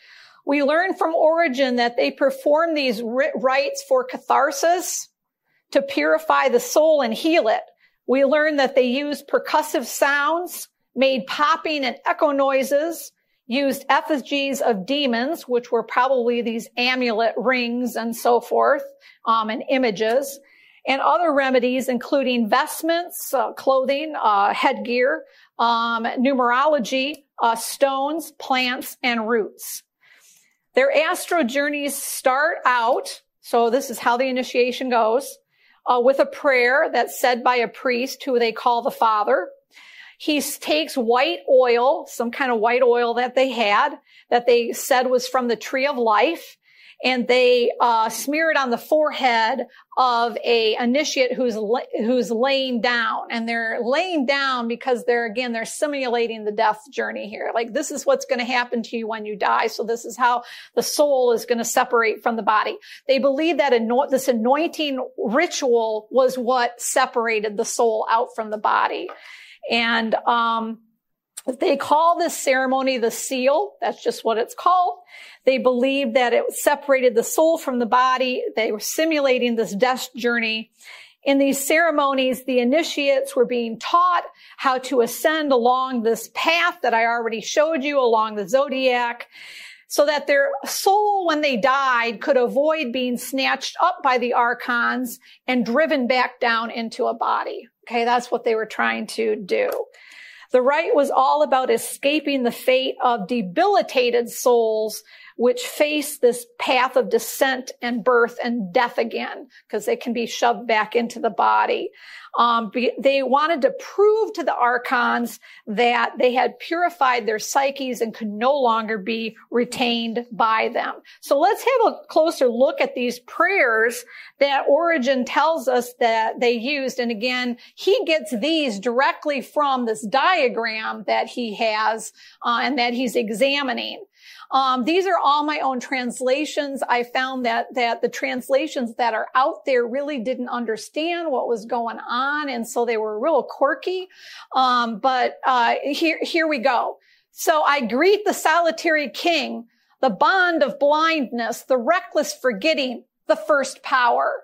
We learn from Origen that they performed these rites for catharsis, to purify the soul and heal it. We learn that they used percussive sounds, made popping and echo noises, used effigies of demons, which were probably these amulet rings and so forth, um, and images, and other remedies, including vestments, uh, clothing, uh, headgear, um, numerology, uh, stones, plants, and roots. Their astral journeys start out, so this is how the initiation goes, uh, with a prayer that's said by a priest who they call the Father. He takes white oil, some kind of white oil that they had, that they said was from the tree of life, and they uh, smear it on the forehead of a initiate who's who's laying down. And they're laying down because they're, again, they're simulating the death journey here. Like, this is what's going to happen to you when you die. So this is how the soul is going to separate from the body. They believe that ano- this anointing ritual was what separated the soul out from the body. And um they call this ceremony the seal. That's just what it's called. They believe that it separated the soul from the body. They were simulating this death journey. In these ceremonies, the initiates were being taught how to ascend along this path that I already showed you, along the zodiac, so that their soul, when they died, could avoid being snatched up by the archons and driven back down into a body. Okay, that's what they were trying to do. The rite was all about escaping the fate of debilitated souls which face this path of descent and birth and death again, because they can be shoved back into the body. Um, be, they wanted to prove to the archons that they had purified their psyches and could no longer be retained by them. So let's have a closer look at these prayers that Origen tells us that they used. And again, he gets these directly from this diagram that he has uh, and that he's examining. Um, these are all my own translations. I found that, that the translations that are out there really didn't understand what was going on. And so they were real quirky. Um, but, uh, here, here we go. So I greet the solitary king, the bond of blindness, the reckless forgetting, the first power.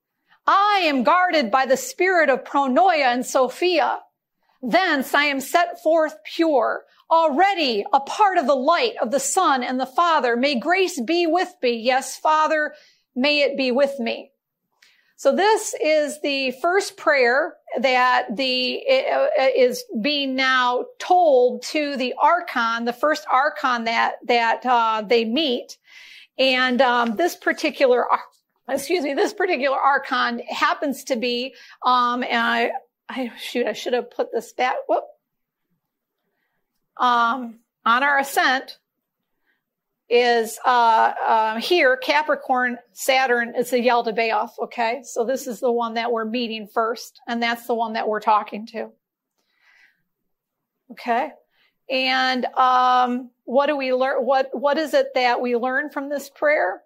I am guarded by the spirit of Pronoia and Sophia. Thence I am set forth pure, already a part of the light of the Son and the Father. May grace be with me. Yes, Father, may it be with me. So this is the first prayer that the uh, is being now told to the archon, the first archon that that uh, they meet, and um, this particular, excuse me, this particular archon happens to be, um, and I, I shoot, I should have put this back. Whoop. Um, on our ascent. Is uh, uh, here, Capricorn, Saturn is the Yaldabaoth, okay? So this is the one that we're meeting first, and that's the one that we're talking to. Okay? And um, what do we learn? What What is it that we learn from this prayer?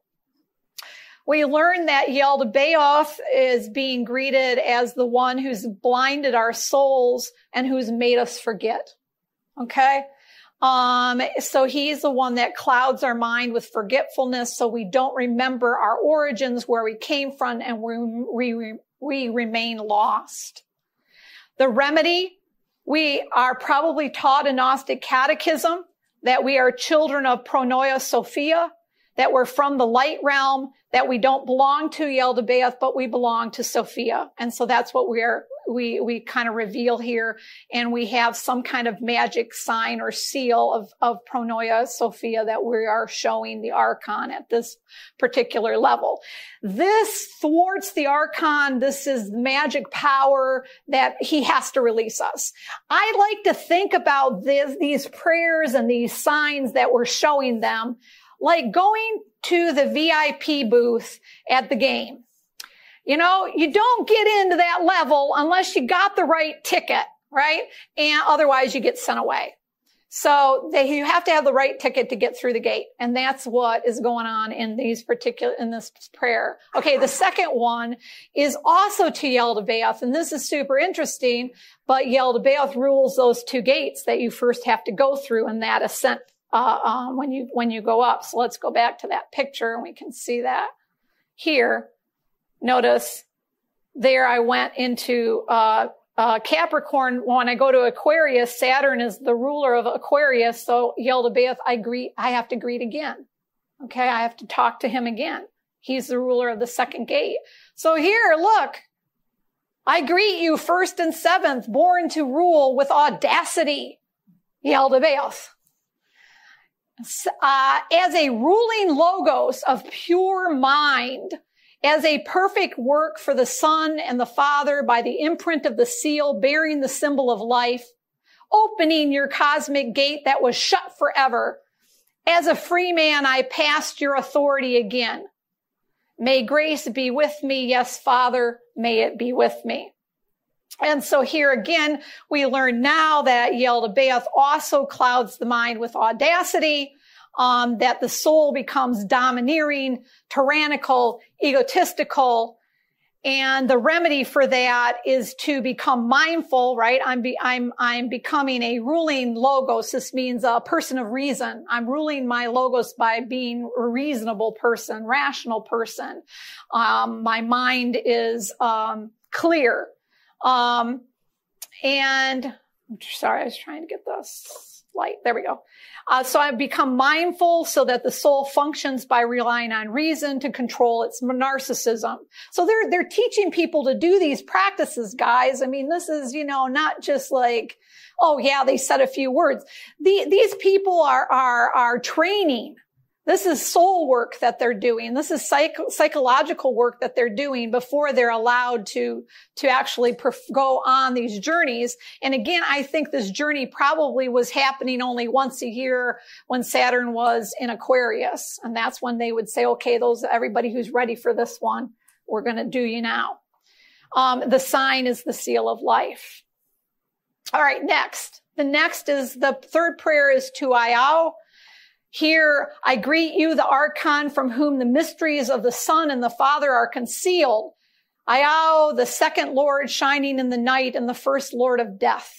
We learn that Yaldabaoth is being greeted as the one who's blinded our souls and who's made us forget, okay? Um, so he's the one that clouds our mind with forgetfulness, so we don't remember our origins, where we came from, and we, we, we remain lost. The remedy, we are probably taught in Gnostic Catechism that we are children of Pronoia Sophia, that we're from the light realm, that we don't belong to Yaldabaoth, but we belong to Sophia. And so that's what we are, we, we kind of reveal here. And we have some kind of magic sign or seal of, of Pronoia Sophia that we are showing the archon at this particular level. This thwarts the archon. This is magic power that he has to release us. I like to think about this, these prayers and these signs that we're showing them like going to the V I P booth at the game. You know, you don't get into that level unless you got the right ticket, right? And otherwise you get sent away. So they, you have to have the right ticket to get through the gate. And that's what is going on in these particular, in this prayer. Okay. The second one is also to Yaldabaoth. And this is super interesting, but Yaldabaoth rules those two gates that you first have to go through in that ascent. Uh, um, when you, when you go up. So let's go back to that picture and we can see that here. Notice there I went into, uh, uh, Capricorn. When I go to Aquarius, Saturn is the ruler of Aquarius. So Yaldabaoth, I greet, I have to greet again. Okay. I have to talk to him again. He's the ruler of the second gate. So here, look, I greet you first and seventh, born to rule with audacity, Yaldabaoth. Uh, as a ruling logos of pure mind, as a perfect work for the Son and the Father by the imprint of the seal bearing the symbol of life, opening your cosmic gate that was shut forever. As a free man, I passed your authority again. May grace be with me. Yes, Father, may it be with me. And so here again, we learn now that Yaldabaoth also clouds the mind with audacity, um, that the soul becomes domineering, tyrannical, egotistical. And the remedy for that is to become mindful, right? I'm, be, I'm, I'm becoming a ruling logos. This means a person of reason. I'm ruling my logos by being a reasonable person, rational person. Um, my mind is, um, clear. Um, and I'm sorry, I was trying to get this light. There we go. Uh, so I've become mindful so that the soul functions by relying on reason to control its narcissism. So they're, they're teaching people to do these practices, guys. I mean, this is, you know, not just like, oh yeah, they said a few words. The, these people are, are, are training. This is soul work that they're doing. This is psych- psychological work that they're doing before they're allowed to, to actually perf- go on these journeys. And again, I think this journey probably was happening only once a year when Saturn was in Aquarius. And that's when they would say, okay, those, everybody who's ready for this one, we're going to do you now. Um, the sign is the seal of life. All right, next. The next is the third prayer is to Iao. Here, I greet you, the archon from whom the mysteries of the Son and the Father are concealed. Iao, the second Lord shining in the night and the first Lord of death.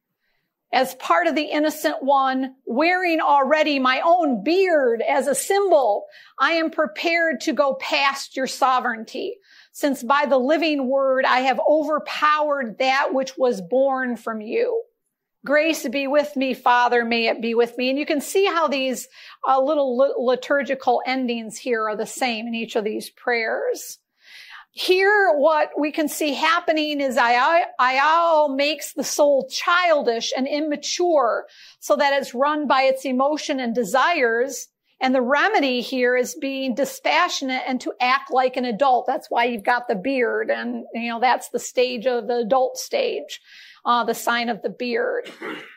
As part of the innocent one, wearing already my own beard as a symbol, I am prepared to go past your sovereignty, since by the living word I have overpowered that which was born from you. Grace be with me, Father, may it be with me. And you can see how these uh, little liturgical endings here are the same in each of these prayers. Here, what we can see happening is Ayao makes the soul childish and immature so that it's run by its emotion and desires. And the remedy here is being dispassionate and to act like an adult. That's why you've got the beard. And, you know, that's the stage of the adult stage, uh, the sign of the beard.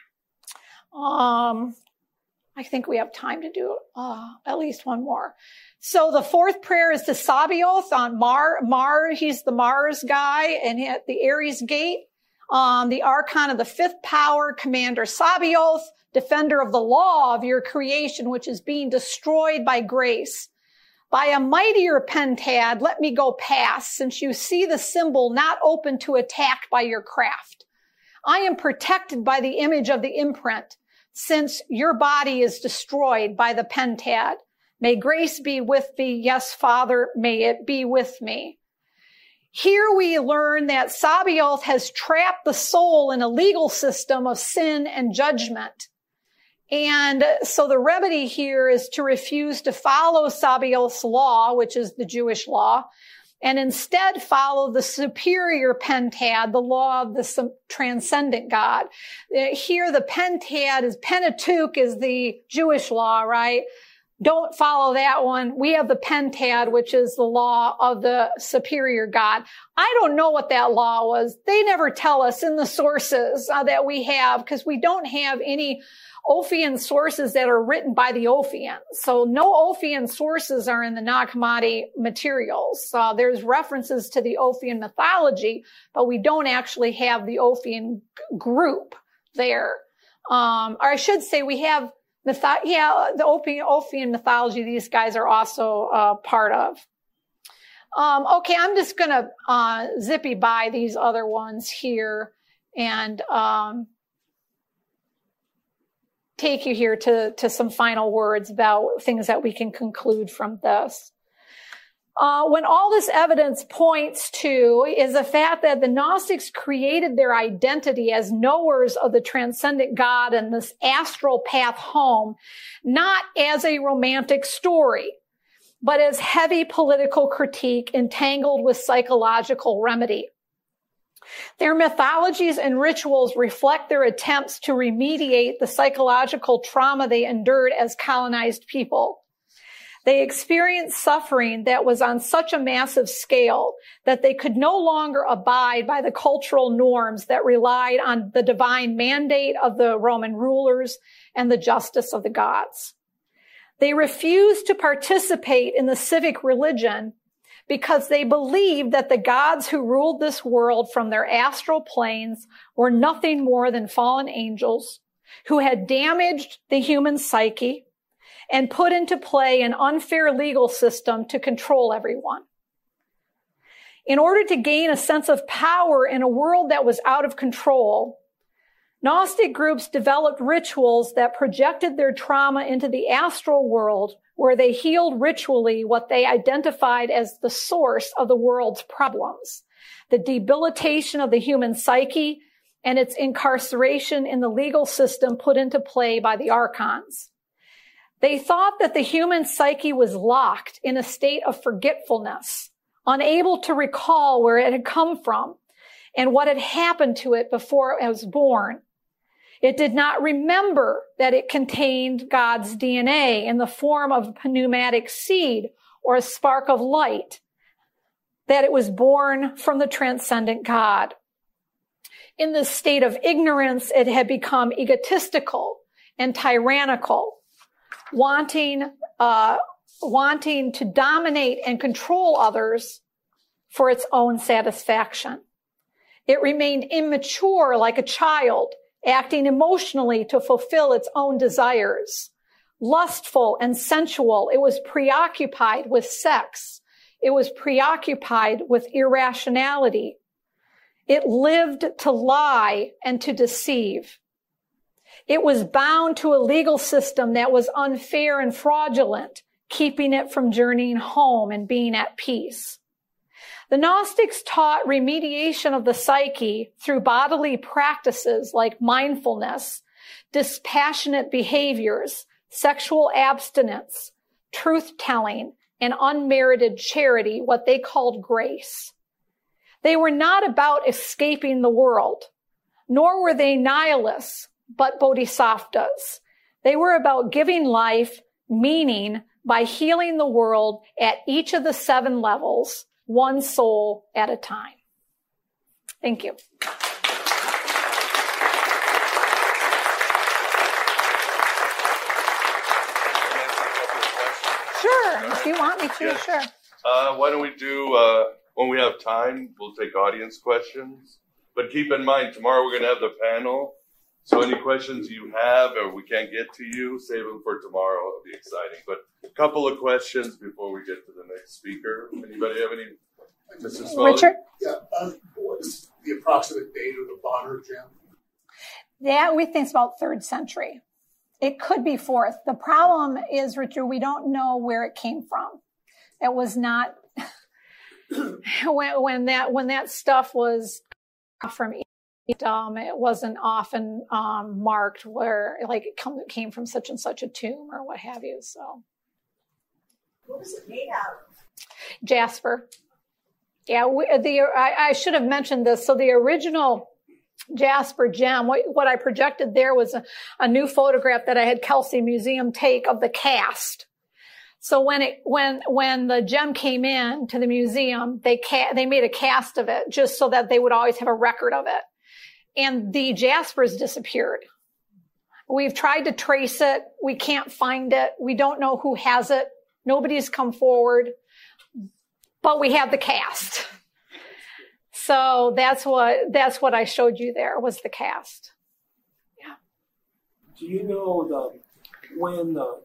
Um, I think we have time to do uh, at least one more. So the fourth prayer is to Sabaoth on Mar. Mar, he's the Mars guy, and at the Aries gate, um, the archon of the fifth power, Commander Sabaoth, defender of the law of your creation, which is being destroyed by grace. By a mightier pentad, let me go past, since you see the symbol not open to attack by your craft. I am protected by the image of the imprint, since your body is destroyed by the pentad. May grace be with thee. Yes, Father, may it be with me. Here we learn that Sabaoth has trapped the soul in a legal system of sin and judgment. And so the remedy here is to refuse to follow Sabaoth's law, which is the Jewish law, and instead follow the superior pentad, the law of the transcendent God. Here the pentad is, Pentateuch is the Jewish law, right? Don't follow that one. We have the pentad, which is the law of the superior God. I don't know what that law was. They never tell us in the sources uh, that we have, because we don't have any Ophian sources that are written by the Ophians. So no Ophian sources are in the Nag Hammadi materials. Uh, there's references to the Ophian mythology, but we don't actually have the Ophian g- group there. Um, or I should say we have Myth- yeah, the Ophian, Ophian mythology, these guys are also uh, part of. Um, okay, I'm just going to uh, zippy by these other ones here and um, take you here to, to some final words about things that we can conclude from this. Uh, when all this evidence points to is the fact that the Gnostics created their identity as knowers of the transcendent God and this astral path home, not as a romantic story, but as heavy political critique entangled with psychological remedy. Their mythologies and rituals reflect their attempts to remediate the psychological trauma they endured as colonized people. They experienced suffering that was on such a massive scale that they could no longer abide by the cultural norms that relied on the divine mandate of the Roman rulers and the justice of the gods. They refused to participate in the civic religion because they believed that the gods who ruled this world from their astral planes were nothing more than fallen angels who had damaged the human psyche and put into play an unfair legal system to control everyone. In order to gain a sense of power in a world that was out of control, Gnostic groups developed rituals that projected their trauma into the astral world, where they healed ritually what they identified as the source of the world's problems, the debilitation of the human psyche and its incarceration in the legal system put into play by the archons. They thought that the human psyche was locked in a state of forgetfulness, unable to recall where it had come from and what had happened to it before it was born. It did not remember that it contained God's D N A in the form of a pneumatic seed or a spark of light, that it was born from the transcendent God. In this state of ignorance, it had become egotistical and tyrannical, wanting, uh, wanting to dominate and control others for its own satisfaction. It remained immature like a child, acting emotionally to fulfill its own desires. Lustful and sensual, it was preoccupied with sex. It was preoccupied with irrationality. It lived to lie and to deceive. It was bound to a legal system that was unfair and fraudulent, keeping it from journeying home and being at peace. The Gnostics taught remediation of the psyche through bodily practices like mindfulness, dispassionate behaviors, sexual abstinence, truth-telling, and unmerited charity, what they called grace. They were not about escaping the world, nor were they nihilists, but bodhisattvas. They were about giving life meaning by healing the world at each of the seven levels, one soul at a time. Thank you. Sure, if you want me to, Yes. sure. Uh, why don't we do, uh, when we have time, we'll take audience questions. But keep in mind, tomorrow we're going to have the panel. So any questions you have or we can't get to you, save them for tomorrow. It'll be exciting. But a couple of questions before we get to the next speaker. Anybody have any? Missus Smalley? Richard? Yeah. Uh, what's the approximate date of the Bonner gem? That we think is about third century. It could be fourth. The problem is, Richard, we don't know where it came from. It was not when, when that when that stuff was from Egypt, um, it wasn't often um, marked where like it come, came from such and such a tomb or what have you. So, what was it made out of? Jasper. Yeah, we, the I, I should have mentioned this. So the original Jasper gem, what, what I projected there was a, a new photograph that I had Kelsey Museum take of the cast. So when it when when the gem came in to the museum, they ca- they made a cast of it just so that they would always have a record of it. And the Jaspers disappeared. We've tried to trace it. We can't find it. We don't know who has it. Nobody's come forward. But we have the cast. So that's what that's what I showed you there was the cast. Yeah. Do you know the when the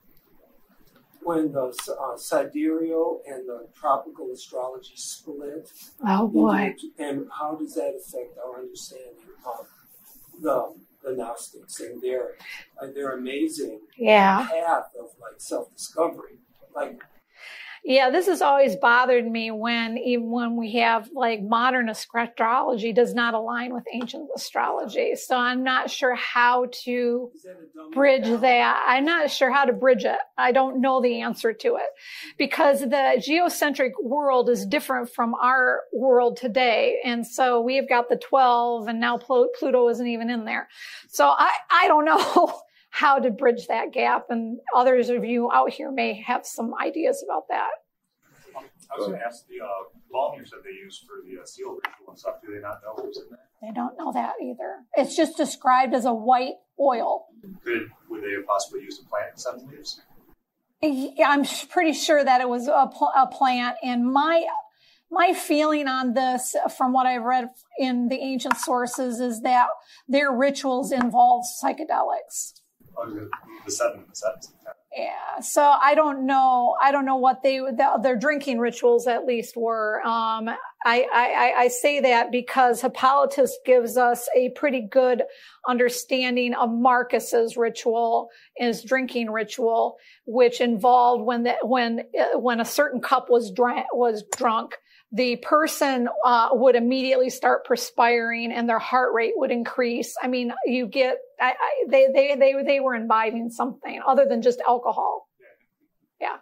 when the uh, sidereal and the tropical astrology split? Oh boy! And how does that affect our understanding of the the Gnostics and their uh, their amazing yeah. path of like self-discovery, like. Yeah, this has always bothered me when even when we have like modern astrology does not align with ancient astrology. So I'm not sure how to bridge that. I'm not sure how to bridge it. I don't know the answer to it because the geocentric world is different from our world today. And so we've got the twelve and now Pluto isn't even in there. So I, I don't know how to bridge that gap, and others of you out here may have some ideas about that. Um, I was going to ask the uh, volumes that they use for the uh, seal ritual and stuff. Do they not know what was in there? They don't know that either. It's just described as a white oil. Could, would they have possibly used a plant in some leaves? Yeah, I'm pretty sure that it was a, pl- a plant, and my my feeling on this, from what I've read in the ancient sources, is that their rituals involve psychedelics. Oh, the, the seven, the seven. Yeah, so I don't know. I don't know what they the, their drinking rituals at least were. Um, I, I I say that because Hippolytus gives us a pretty good understanding of Marcus's ritual, his drinking ritual, which involved when the, when when a certain cup was drank was drunk, the person uh, would immediately start perspiring and their heart rate would increase. I mean, you get, I, I, they, they, they, they were imbibing something other than just alcohol. Yeah.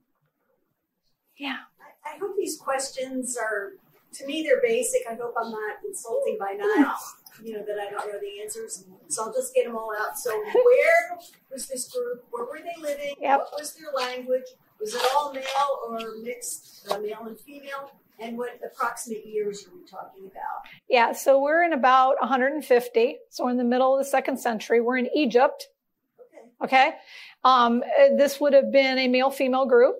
Yeah. I, I hope these questions are, to me, they're basic. I hope I'm not insulting by not, you know, that I don't know the answers. So I'll just get them all out. So where was this group? Where were they living? Yep. What was their language? Was it all male or mixed, uh, male and female? And what approximate years are we talking about? Yeah, so we're in about one hundred fifty. So we're in the middle of the second century. We're in Egypt. Okay. Okay. Um, this would have been a male-female group.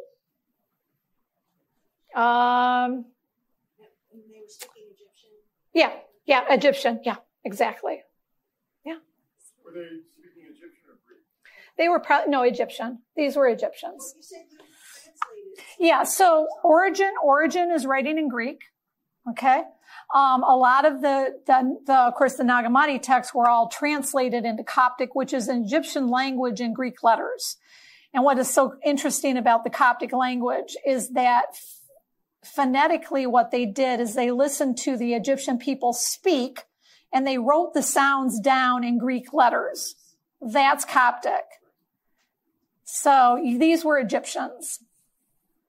Um, And they were speaking Egyptian. yeah, yeah, Egyptian. Yeah, exactly. Yeah. Were they speaking Egyptian or Greek? They were pro- no Egyptian. These were Egyptians. Well, you said you translated. Yeah, so origin, origin is writing in Greek, okay? Um, a lot of the, the, the, of course, the Nag Hammadi texts were all translated into Coptic, which is an Egyptian language in Greek letters. And what is so interesting about the Coptic language is that phonetically what they did is they listened to the Egyptian people speak and they wrote the sounds down in Greek letters. That's Coptic. So these were Egyptians.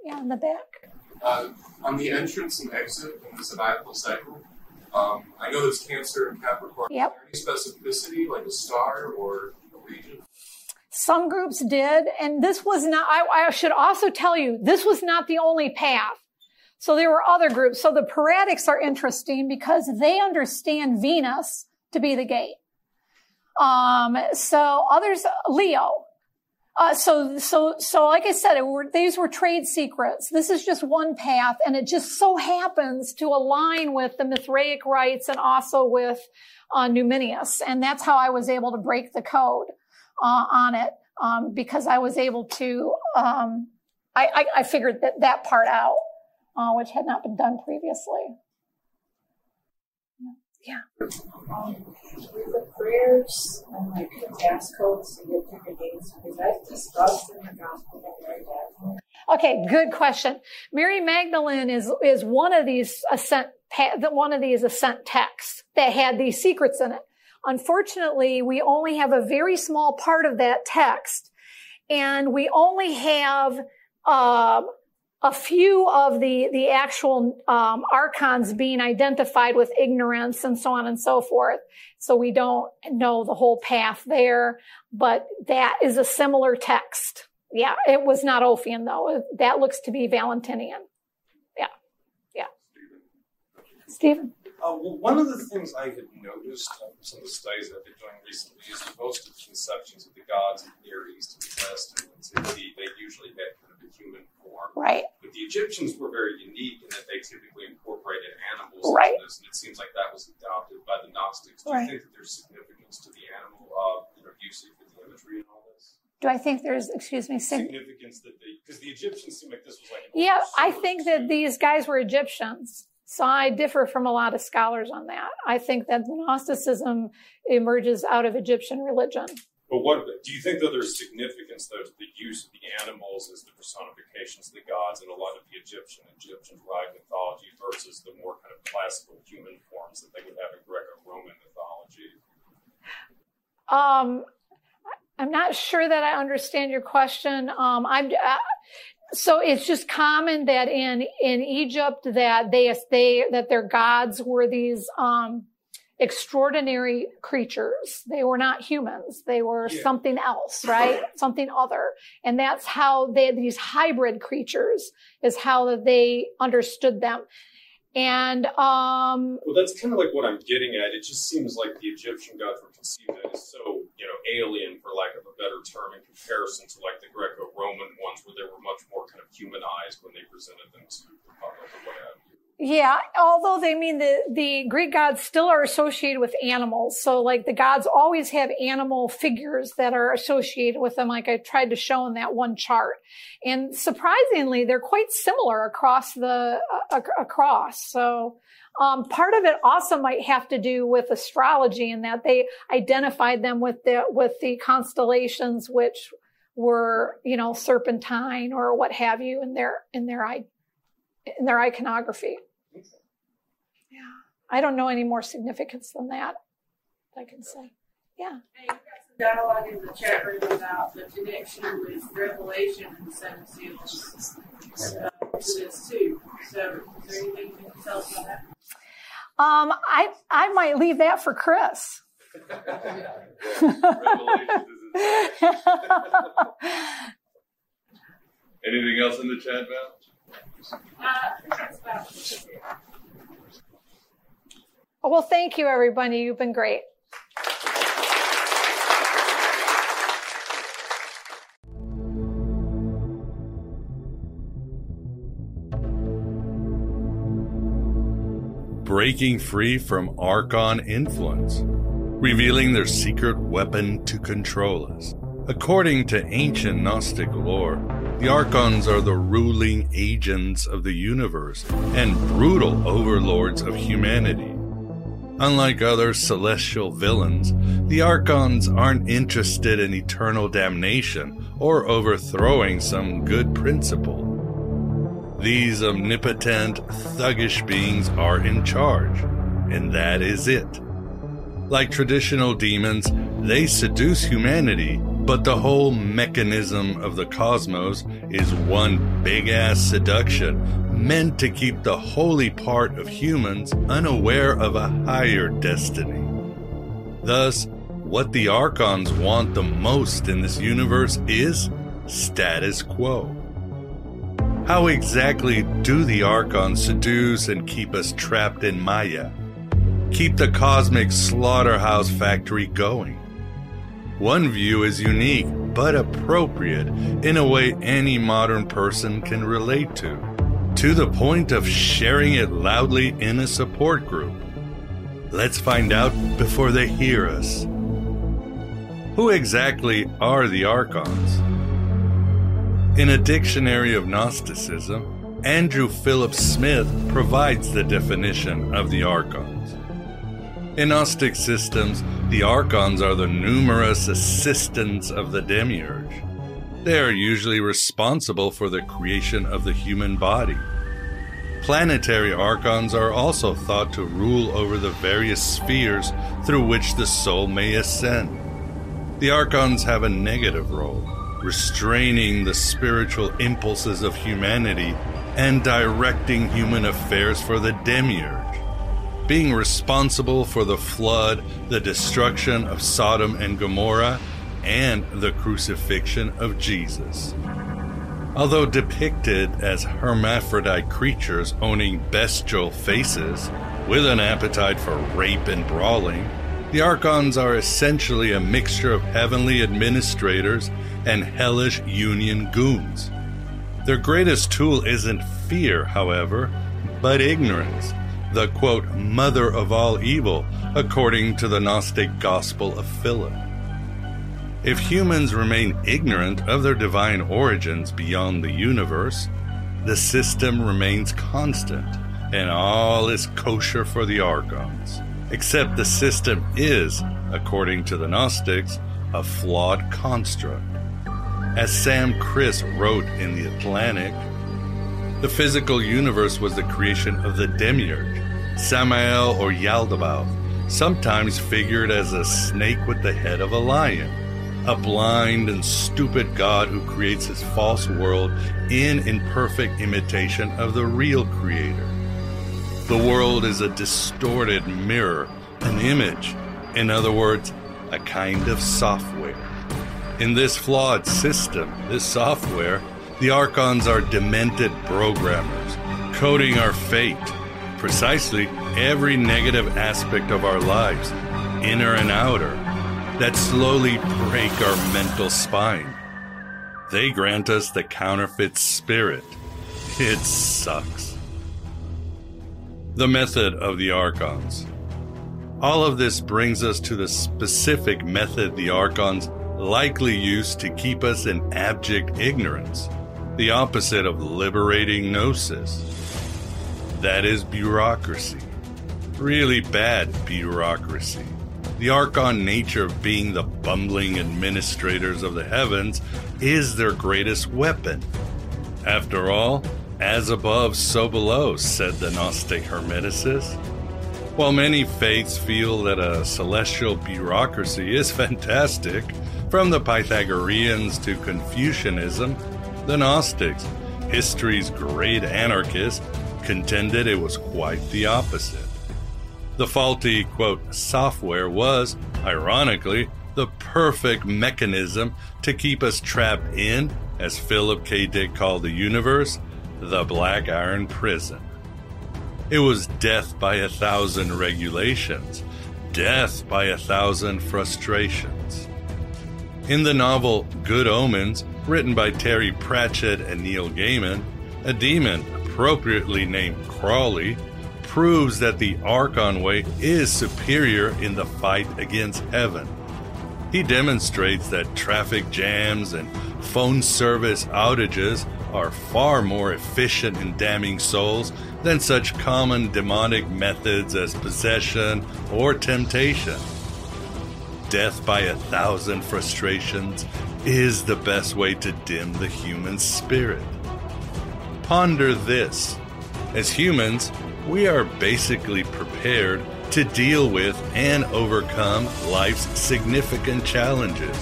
Yeah, in the back. Uh, on the entrance and exit in the zodiacal cycle, um, I know there's Cancer and Capricorn. Yep. Is there any specificity, like a star or a region? Some groups did, and this was not, I, I should also tell you, this was not the only path. So there were other groups. So the Paradics are interesting because they understand Venus to be the gate. Um, so others, Leo. Uh, so, so, so like I said, it were, these were trade secrets. This is just one path, and it just so happens to align with the Mithraic rites and also with, uh, Numenius. And that's how I was able to break the code, uh, on it, um, because I was able to, um, I, I, I figured that, that part out. Uh, which had not been done previously. Yeah. Um, with the prayers and like the task codes to get different things, is that discussed in the gospel like that? Okay, good question. Mary Magdalene is is one of these ascent one of these ascent texts that had these secrets in it. Unfortunately, we only have a very small part of that text, and we only have uh, a few of the, the actual, um, archons being identified with ignorance and so on and so forth. So we don't know the whole path there, but that is a similar text. Yeah, it was not Ophian though. That looks to be Valentinian. Yeah, yeah. Stephen? Uh, well, one of the things I had noticed um, some of the studies I've been doing recently is that most of the conceptions of the gods of the Near East and the West and antiquity, they usually had kind of a human form. Right. But the Egyptians were very unique in that they typically incorporated animals right. into this, and it seems like that was adopted by the Gnostics. Do right. you think that there's significance to the animal uh, you know, usage with the imagery and all this? Do I think there's, excuse me, sig- significance that they, because the Egyptians seem like this was like. Yeah, I think that these guys were Egyptians. So I differ from a lot of scholars on that. I think that Gnosticism emerges out of Egyptian religion. But what do you think that there's significance though to the use of the animals as the personifications of the gods in a lot of the Egyptian Egyptian rite mythology versus the more kind of classical human forms that they would have in Greco-Roman mythology? Um, I'm not sure that I understand your question. Um, I'm. Uh, So it's just common that in, in Egypt that they, they, that their gods were these, um, extraordinary creatures. They were not humans. They were yeah. something else, right? Something other. And that's how they, these hybrid creatures is how they understood them. And, um. Well, that's kind of like what I'm getting at. It just seems like the Egyptian gods were conceived as so, you know, alien, for lack of a better term, in comparison to like the Greco-Roman ones where they were much more kind of humanized when they presented them to the public or what have you. Yeah, although they mean the, the Greek gods still are associated with animals. So like the gods always have animal figures that are associated with them, like I tried to show in that one chart. And surprisingly, they're quite similar across the, uh, across. So, um, part of it also might have to do with astrology in that they identified them with the, with the constellations, which were, you know, serpentine or what have you in their, in their, in their iconography. Yeah. I don't know any more significance than that, I can say. Yeah. Hey, you've got some dialogue in the chat room about the connection with Revelation and the Seven Seals uh, to this too. So is there anything you can tell us about that? Um, I, I might leave that for Chris. Anything else in the chat, Val? Uh, well, thank you, everybody. You've been great. Breaking free from Archon influence, revealing their secret weapon to control us. According to ancient Gnostic lore, the Archons are the ruling agents of the universe and brutal overlords of humanity. Unlike other celestial villains, the Archons aren't interested in eternal damnation or overthrowing some good principle. These omnipotent, thuggish beings are in charge, and that is it. Like traditional demons, they seduce humanity But the whole mechanism of the cosmos is one big-ass seduction meant to keep the holy part of humans unaware of a higher destiny. Thus, what the Archons want the most in this universe is status quo. How exactly do the Archons seduce and keep us trapped in Maya? Keep the cosmic slaughterhouse factory going? One view is unique, but appropriate in a way any modern person can relate to, to the point of sharing it loudly in a support group. Let's find out before they hear us. Who exactly are the Archons? In a dictionary of Gnosticism, Andrew Philip Smith provides the definition of the Archons. In Gnostic systems, the Archons are the numerous assistants of the Demiurge. They are usually responsible for the creation of the human body. Planetary Archons are also thought to rule over the various spheres through which the soul may ascend. The Archons have a negative role, restraining the spiritual impulses of humanity and directing human affairs for the Demiurge, being responsible for the flood, the destruction of Sodom and Gomorrah, and the crucifixion of Jesus. Although depicted as hermaphrodite creatures owning bestial faces, with an appetite for rape and brawling, the Archons are essentially a mixture of heavenly administrators and hellish union goons. Their greatest tool isn't fear, however, but ignorance, the, quote, mother of all evil, according to the Gnostic Gospel of Philip. If humans remain ignorant of their divine origins beyond the universe, the system remains constant, and all is kosher for the Archons. Except the system is, according to the Gnostics, a flawed construct. As Sam Criss wrote in The Atlantic, the physical universe was the creation of the Demiurge, Samael or Yaldabaoth, sometimes figured as a snake with the head of a lion, a blind and stupid god who creates his false world in imperfect imitation of the real creator. The world is a distorted mirror, an image, in other words, a kind of software. In this flawed system, this software, the Archons are demented programmers, coding our fate, precisely every negative aspect of our lives, inner and outer, that slowly break our mental spine. They grant us the counterfeit spirit. It sucks. The method of the Archons. All of this brings us to the specific method the Archons likely use to keep us in abject ignorance, the opposite of liberating gnosis. That is bureaucracy. Really bad bureaucracy. The Archon nature of being the bumbling administrators of the heavens is their greatest weapon. After all, as above, so below, said the Gnostic Hermeticists. While many faiths feel that a celestial bureaucracy is fantastic, from the Pythagoreans to Confucianism, the Gnostics, history's great anarchists, contended it was quite the opposite. The faulty, quote, software was, ironically, the perfect mechanism to keep us trapped in, as Philip K. Dick called the universe, the Black Iron Prison. It was death by a thousand regulations, death by a thousand frustrations. In the novel Good Omens, written by Terry Pratchett and Neil Gaiman, a demon appropriately named Crawley proves that the Archon way is superior in the fight against heaven. He demonstrates that traffic jams and phone service outages are far more efficient in damning souls than such common demonic methods as possession or temptation. Death by a thousand frustrations is the best way to dim the human spirit. Ponder this. As humans, we are basically prepared to deal with and overcome life's significant challenges,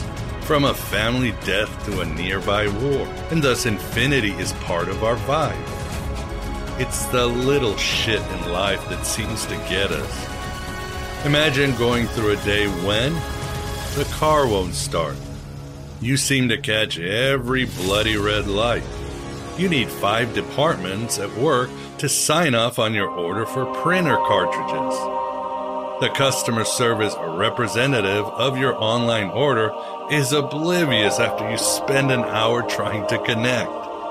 from a family death to a nearby war, and thus infinity is part of our vibe. It's the little shit in life that seems to get us. Imagine going through a day when the car won't start. You seem to catch every bloody red light. You need five departments at work to sign off on your order for printer cartridges. The customer service representative of your online order is oblivious after you spend an hour trying to connect.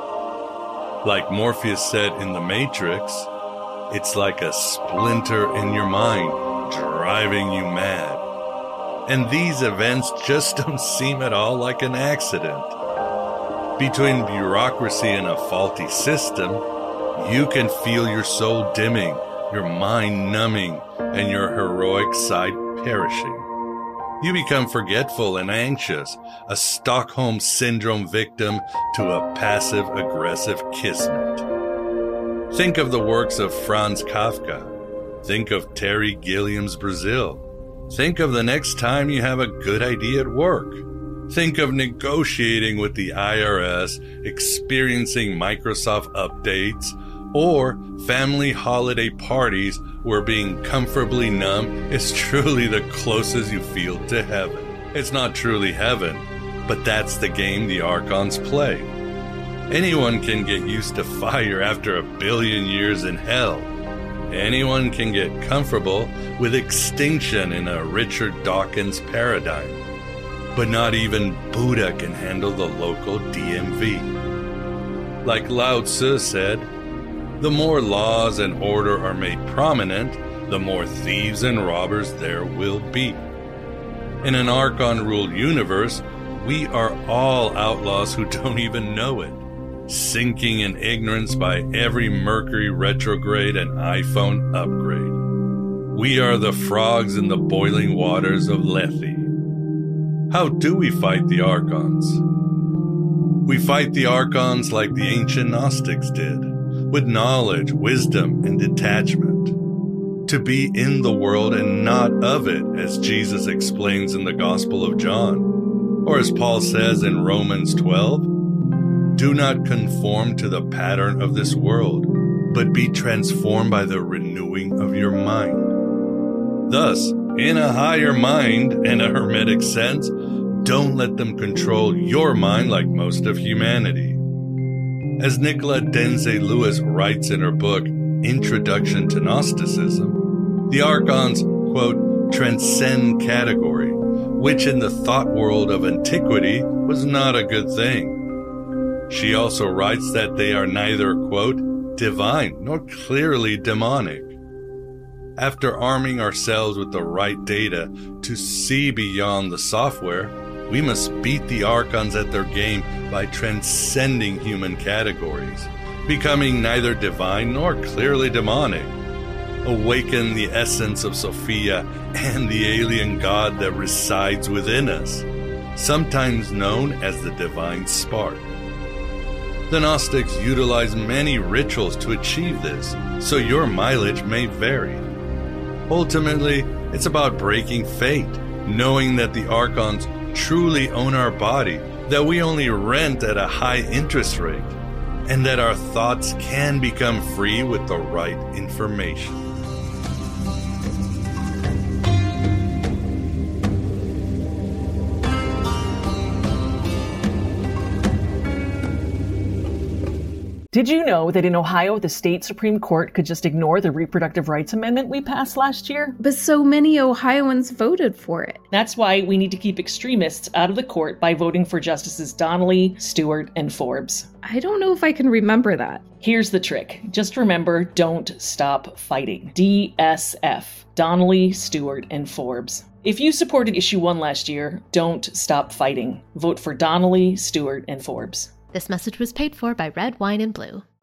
Like Morpheus said in The Matrix, it's like a splinter in your mind driving you mad. And these events just don't seem at all like an accident. Between bureaucracy and a faulty system, you can feel your soul dimming, your mind numbing, and your heroic side perishing. You become forgetful and anxious, a Stockholm Syndrome victim to a passive-aggressive kismet. Think of the works of Franz Kafka. Think of Terry Gilliam's Brazil. Think of the next time you have a good idea at work. Think of negotiating with the I R S, experiencing Microsoft updates, or family holiday parties where being comfortably numb is truly the closest you feel to heaven. It's not truly heaven, but that's the game the Archons play. Anyone can get used to fire after a billion years in hell. Anyone can get comfortable with extinction in a Richard Dawkins paradigm. But not even Buddha can handle the local D M V. Like Lao Tzu said, the more laws and order are made prominent, the more thieves and robbers there will be. In an Archon-ruled universe, we are all outlaws who don't even know it, sinking in ignorance by every Mercury retrograde and iPhone upgrade. We are the frogs in the boiling waters of Lethe. How do we fight the Archons? We fight the Archons like the ancient Gnostics did, with knowledge, wisdom, and detachment. To be in the world and not of it, as Jesus explains in the Gospel of John, or as Paul says in Romans twelve, do not conform to the pattern of this world, but be transformed by the renewing of your mind. Thus, in a higher mind, in a hermetic sense, don't let them control your mind like most of humanity. As Nicola Denze Lewis writes in her book, Introduction to Gnosticism, the Archons, quote, transcend category, which in the thought world of antiquity was not a good thing. She also writes that they are neither, quote, divine nor clearly demonic. After arming ourselves with the right data to see beyond the software, we must beat the Archons at their game by transcending human categories, becoming neither divine nor clearly demonic. Awaken the essence of Sophia and the alien god that resides within us, sometimes known as the divine spark. The Gnostics utilize many rituals to achieve this, so your mileage may vary. Ultimately, it's about breaking fate, knowing that the Archons truly own our body, that we only rent at a high interest rate, and that our thoughts can become free with the right information. Did you know that in Ohio, the state Supreme Court could just ignore the reproductive rights amendment we passed last year? But so many Ohioans voted for it. That's why we need to keep extremists out of the court by voting for Justices Donnelly, Stewart, and Forbes. I don't know if I can remember that. Here's the trick. Just remember, don't stop fighting. D S F. Donnelly, Stewart, and Forbes. If you supported Issue one last year, don't stop fighting. Vote for Donnelly, Stewart, and Forbes. This message was paid for by Red Wine and Blue.